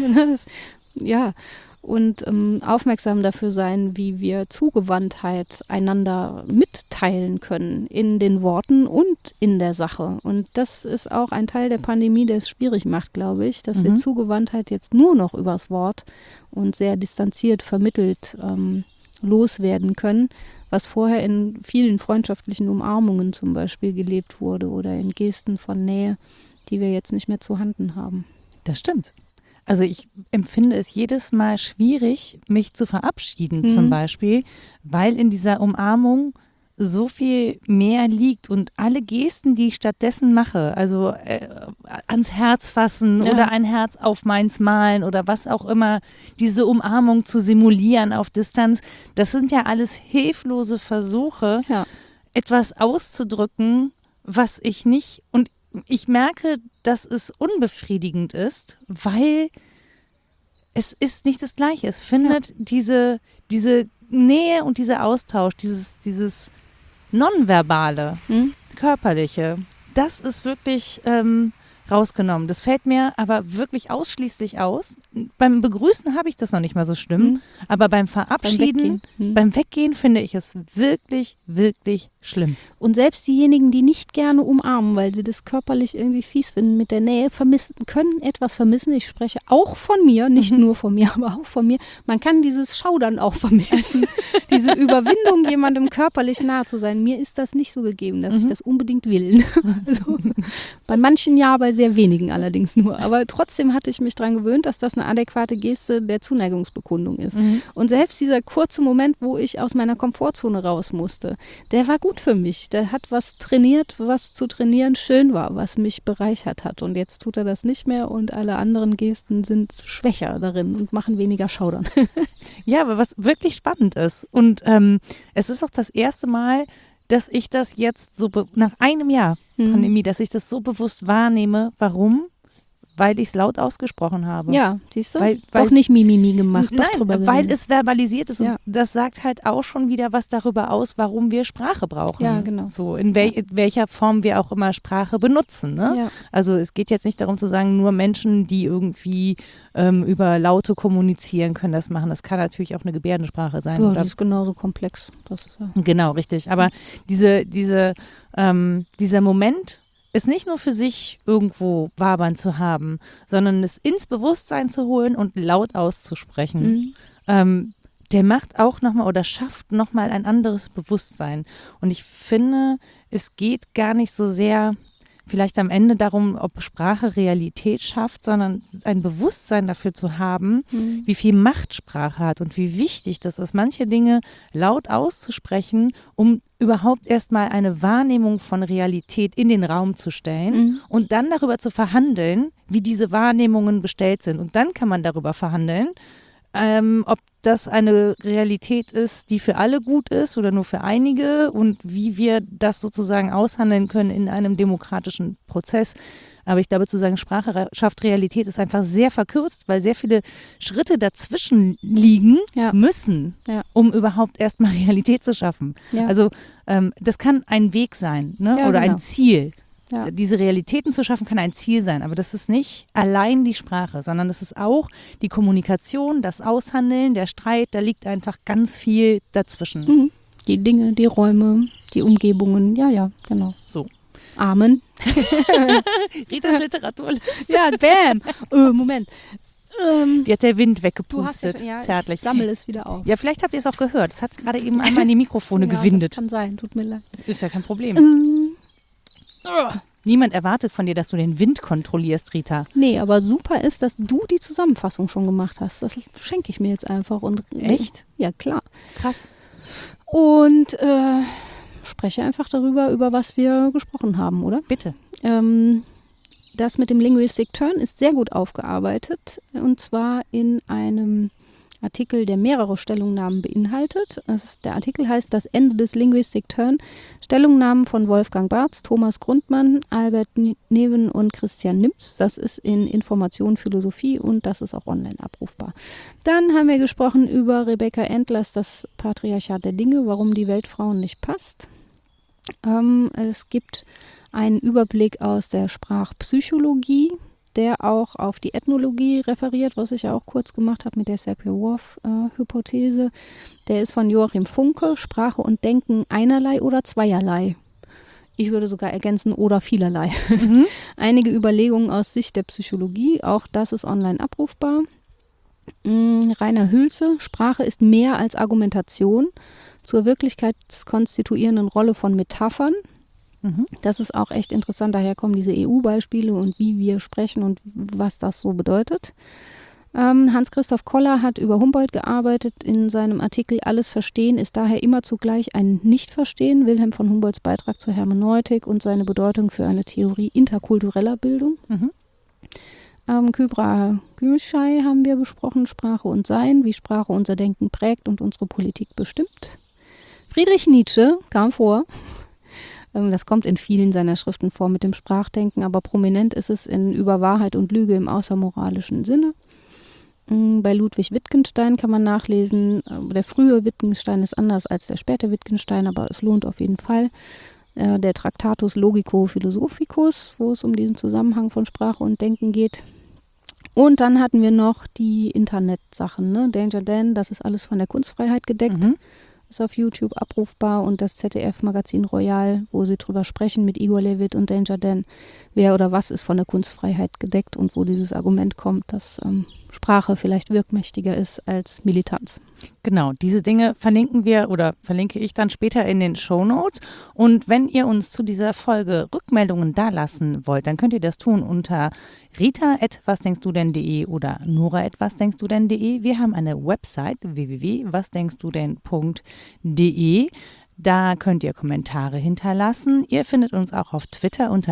Ja. Und aufmerksam dafür sein, wie wir Zugewandtheit einander mitteilen können in den Worten und in der Sache. Und das ist auch ein Teil der Pandemie, der es schwierig macht, glaube ich, dass wir Zugewandtheit jetzt nur noch übers Wort und sehr distanziert vermittelt loswerden können, was vorher in vielen freundschaftlichen Umarmungen zum Beispiel gelebt wurde oder in Gesten von Nähe, die wir jetzt nicht mehr zu Handen haben. Das stimmt. Also ich empfinde es jedes Mal schwierig, mich zu verabschieden zum Beispiel, weil in dieser Umarmung so viel mehr liegt und alle Gesten, die ich stattdessen mache, also ans Herz fassen oder ein Herz auf meins malen oder was auch immer, diese Umarmung zu simulieren auf Distanz, das sind ja alles hilflose Versuche, etwas auszudrücken, was ich nicht, und ich merke, dass es unbefriedigend ist, weil es ist nicht das Gleiche. Es findet diese Nähe und dieser Austausch, dieses Nonverbale, Körperliche, das ist wirklich rausgenommen. Das fällt mir aber wirklich ausschließlich aus. Beim Begrüßen habe ich das noch nicht mal so schlimm, aber beim Verabschieden, beim Weggehen finde ich es wirklich, wirklich schlimm. Und selbst diejenigen, die nicht gerne umarmen, weil sie das körperlich irgendwie fies finden mit der Nähe, können etwas vermissen. Ich spreche auch von mir, nicht nur von mir, aber auch von mir. Man kann dieses Schaudern auch vermissen. Diese Überwindung, jemandem körperlich nahe zu sein. Mir ist das nicht so gegeben, dass ich das unbedingt will. Also, bei manchen ja, bei sehr wenigen allerdings nur. Aber trotzdem hatte ich mich daran gewöhnt, dass das eine adäquate Geste der Zuneigungsbekundung ist. Und selbst dieser kurze Moment, wo ich aus meiner Komfortzone raus musste, der war gut für mich. Der hat was trainiert, was zu trainieren schön war, was mich bereichert hat. Und jetzt tut er das nicht mehr und alle anderen Gesten sind schwächer darin und machen weniger Schaudern. Ja, aber was wirklich spannend ist. Und es ist auch das erste Mal, dass ich das jetzt so nach einem Jahr Pandemie, dass ich das so bewusst wahrnehme. Warum? Weil ich es laut ausgesprochen habe. Ja, siehst du? Weil, doch nicht Mimimi gemacht. Nein, doch drüber weil geredet. es verbalisiert ist. Und das sagt halt auch schon wieder was darüber aus, warum wir Sprache brauchen. Ja, genau. So, in welcher Form wir auch immer Sprache benutzen. Ne? Ja. Also es geht jetzt nicht darum zu sagen, nur Menschen, die irgendwie über Laute kommunizieren können, das machen. Das kann natürlich auch eine Gebärdensprache sein. Ja, oder? die ist genauso komplex. Das ist Genau, richtig. Aber dieser Moment ist nicht nur für sich irgendwo wabern zu haben, sondern es ins Bewusstsein zu holen und laut auszusprechen. Der macht auch nochmal oder schafft nochmal ein anderes Bewusstsein. Und ich finde, es geht gar nicht so sehr vielleicht am Ende darum, ob Sprache Realität schafft, sondern ein Bewusstsein dafür zu haben, wie viel Macht Sprache hat und wie wichtig das ist, manche Dinge laut auszusprechen, um überhaupt erstmal eine Wahrnehmung von Realität in den Raum zu stellen und dann darüber zu verhandeln, wie diese Wahrnehmungen bestellt sind. Und dann kann man darüber verhandeln, ob das eine Realität ist, die für alle gut ist oder nur für einige und wie wir das sozusagen aushandeln können in einem demokratischen Prozess. Aber ich glaube, zu sagen, Sprache schafft Realität ist einfach sehr verkürzt, weil sehr viele Schritte dazwischen liegen müssen, um überhaupt erstmal Realität zu schaffen. Ja. Also das kann ein Weg sein, ne? Oder genau. Ein Ziel. Ja. Diese Realitäten zu schaffen, kann ein Ziel sein, aber das ist nicht allein die Sprache, sondern das ist auch die Kommunikation, das Aushandeln, der Streit, da liegt einfach ganz viel dazwischen. Die Dinge, die Räume, die Umgebungen, ja, genau. So. Amen. Ritas Literaturliste. Ja, bam. Moment. Die hat der Wind weggepustet, zärtlich. Ich sammle es wieder auf. Ja, vielleicht habt ihr es auch gehört. Es hat gerade eben einmal in die Mikrofone gewindet. Das kann sein, tut mir leid. Ist ja kein Problem. Niemand erwartet von dir, dass du den Wind kontrollierst, Rita. Nee, aber super ist, dass du die Zusammenfassung schon gemacht hast. Das schenke ich mir jetzt einfach. Und echt? Ja, klar. Krass. Und spreche einfach darüber, über was wir gesprochen haben, oder? Bitte. Das mit dem Linguistic Turn ist sehr gut aufgearbeitet, und zwar in einem Artikel, der mehrere Stellungnahmen beinhaltet. Der Artikel heißt Das Ende des Linguistic Turn. Stellungnahmen von Wolfgang Bartz, Thomas Grundmann, Albert Neven und Christian Nims. Das ist in Information Philosophie und das ist auch online abrufbar. Dann haben wir gesprochen über Rebecca Endlers Das Patriarchat der Dinge, warum die Welt Frauen nicht passt. Es gibt einen Überblick aus der Sprachpsychologie, der auch auf die Ethnologie referiert, was ich ja auch kurz gemacht habe mit der Sapir-Whorf-Hypothese. Der ist von Joachim Funke, Sprache und Denken einerlei oder zweierlei. Ich würde sogar ergänzen, oder vielerlei. Einige Überlegungen aus Sicht der Psychologie, auch das ist online abrufbar. Rainer Hülse, Sprache ist mehr als Argumentation zur wirklichkeitskonstituierenden Rolle von Metaphern. Das ist auch echt interessant, daher kommen diese EU-Beispiele und wie wir sprechen und was das so bedeutet. Hans-Christoph Koller hat über Humboldt gearbeitet in seinem Artikel Alles Verstehen ist daher immer zugleich ein Nicht-Verstehen, Wilhelm von Humboldts Beitrag zur Hermeneutik und seine Bedeutung für eine Theorie interkultureller Bildung. Kübra Gümüşay haben wir besprochen, Sprache und Sein, wie Sprache unser Denken prägt und unsere Politik bestimmt. Friedrich Nietzsche kam vor. Das kommt in vielen seiner Schriften vor mit dem Sprachdenken, aber prominent ist es in Über Wahrheit und Lüge im außermoralischen Sinne. Bei Ludwig Wittgenstein kann man nachlesen, der frühe Wittgenstein ist anders als der späte Wittgenstein, aber es lohnt auf jeden Fall. Der Tractatus Logico Philosophicus, wo es um diesen Zusammenhang von Sprache und Denken geht. Und dann hatten wir noch die Internetsachen, ne? Danger Dan, das ist alles von der Kunstfreiheit gedeckt. Ist auf YouTube abrufbar und das ZDF-Magazin Royal, wo sie drüber sprechen mit Igor Levit und Danger Dan, wer oder was ist von der Kunstfreiheit gedeckt und wo dieses Argument kommt, dass Sprache vielleicht wirkmächtiger ist als Militanz. Genau, diese Dinge verlinken wir oder verlinke ich dann später in den Shownotes. Und wenn ihr uns zu dieser Folge Rückmeldungen dalassen wollt, dann könnt ihr das tun unter rita@wasdenkstudenn.de oder nora@wasdenkstudenn.de. Wir haben eine Website www.wasdenkstudenn.de. Da könnt ihr Kommentare hinterlassen. Ihr findet uns auch auf Twitter unter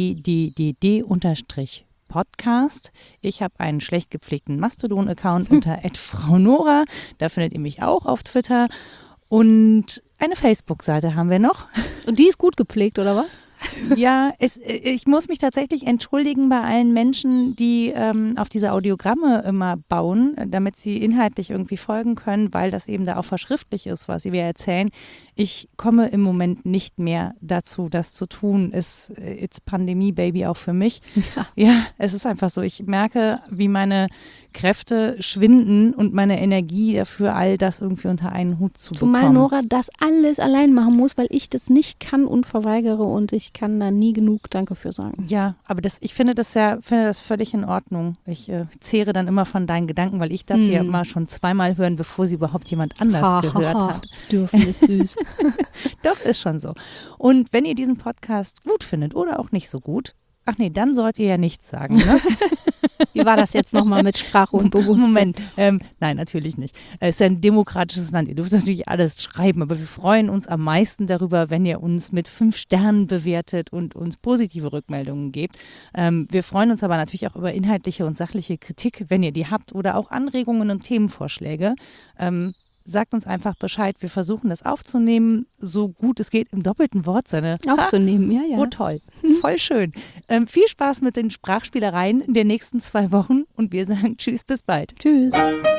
@wddd_Podcast. Ich habe einen schlecht gepflegten Mastodon-Account unter @fraunora. Da findet ihr mich auch auf Twitter. Und eine Facebook-Seite haben wir noch. Und die ist gut gepflegt, oder was? Ja, ich muss mich tatsächlich entschuldigen bei allen Menschen, die auf diese Audiogramme immer bauen, damit sie inhaltlich irgendwie folgen können, weil das eben da auch verschriftlich ist, was wir erzählen. Ich komme im Moment nicht mehr dazu, das zu tun. It's Pandemie, Baby, auch für mich. Ja, es ist einfach so. Ich merke, wie meine Kräfte schwinden und meine Energie dafür, all das irgendwie unter einen Hut zu bekommen. Zumal Nora das alles allein machen muss, weil ich das nicht kann und verweigere und ich kann da nie genug Danke für sagen. Ja, aber ich finde das völlig in Ordnung. Ich zehre dann immer von deinen Gedanken, weil ich darf sie ja immer schon zweimal hören, bevor sie überhaupt jemand anders gehört hat. Dürfen ist süß. Doch, ist schon so. Und wenn ihr diesen Podcast gut findet oder auch nicht so gut, ach nee, dann sollt ihr ja nichts sagen, ne? Wie war das jetzt nochmal mit Sprache und Bewusstsein? Moment, nein, natürlich nicht. Es ist ein demokratisches Land. Ihr dürft natürlich alles schreiben, aber wir freuen uns am meisten darüber, wenn ihr uns mit 5 Sternen bewertet und uns positive Rückmeldungen gebt. Wir freuen uns aber natürlich auch über inhaltliche und sachliche Kritik, wenn ihr die habt oder auch Anregungen und Themenvorschläge. Sagt uns einfach Bescheid. Wir versuchen das aufzunehmen, so gut es geht, im doppelten Wortsinne. Aufzunehmen, ja. Oh, toll. Voll schön. Viel Spaß mit den Sprachspielereien in den nächsten 2 Wochen und wir sagen Tschüss, bis bald. Tschüss.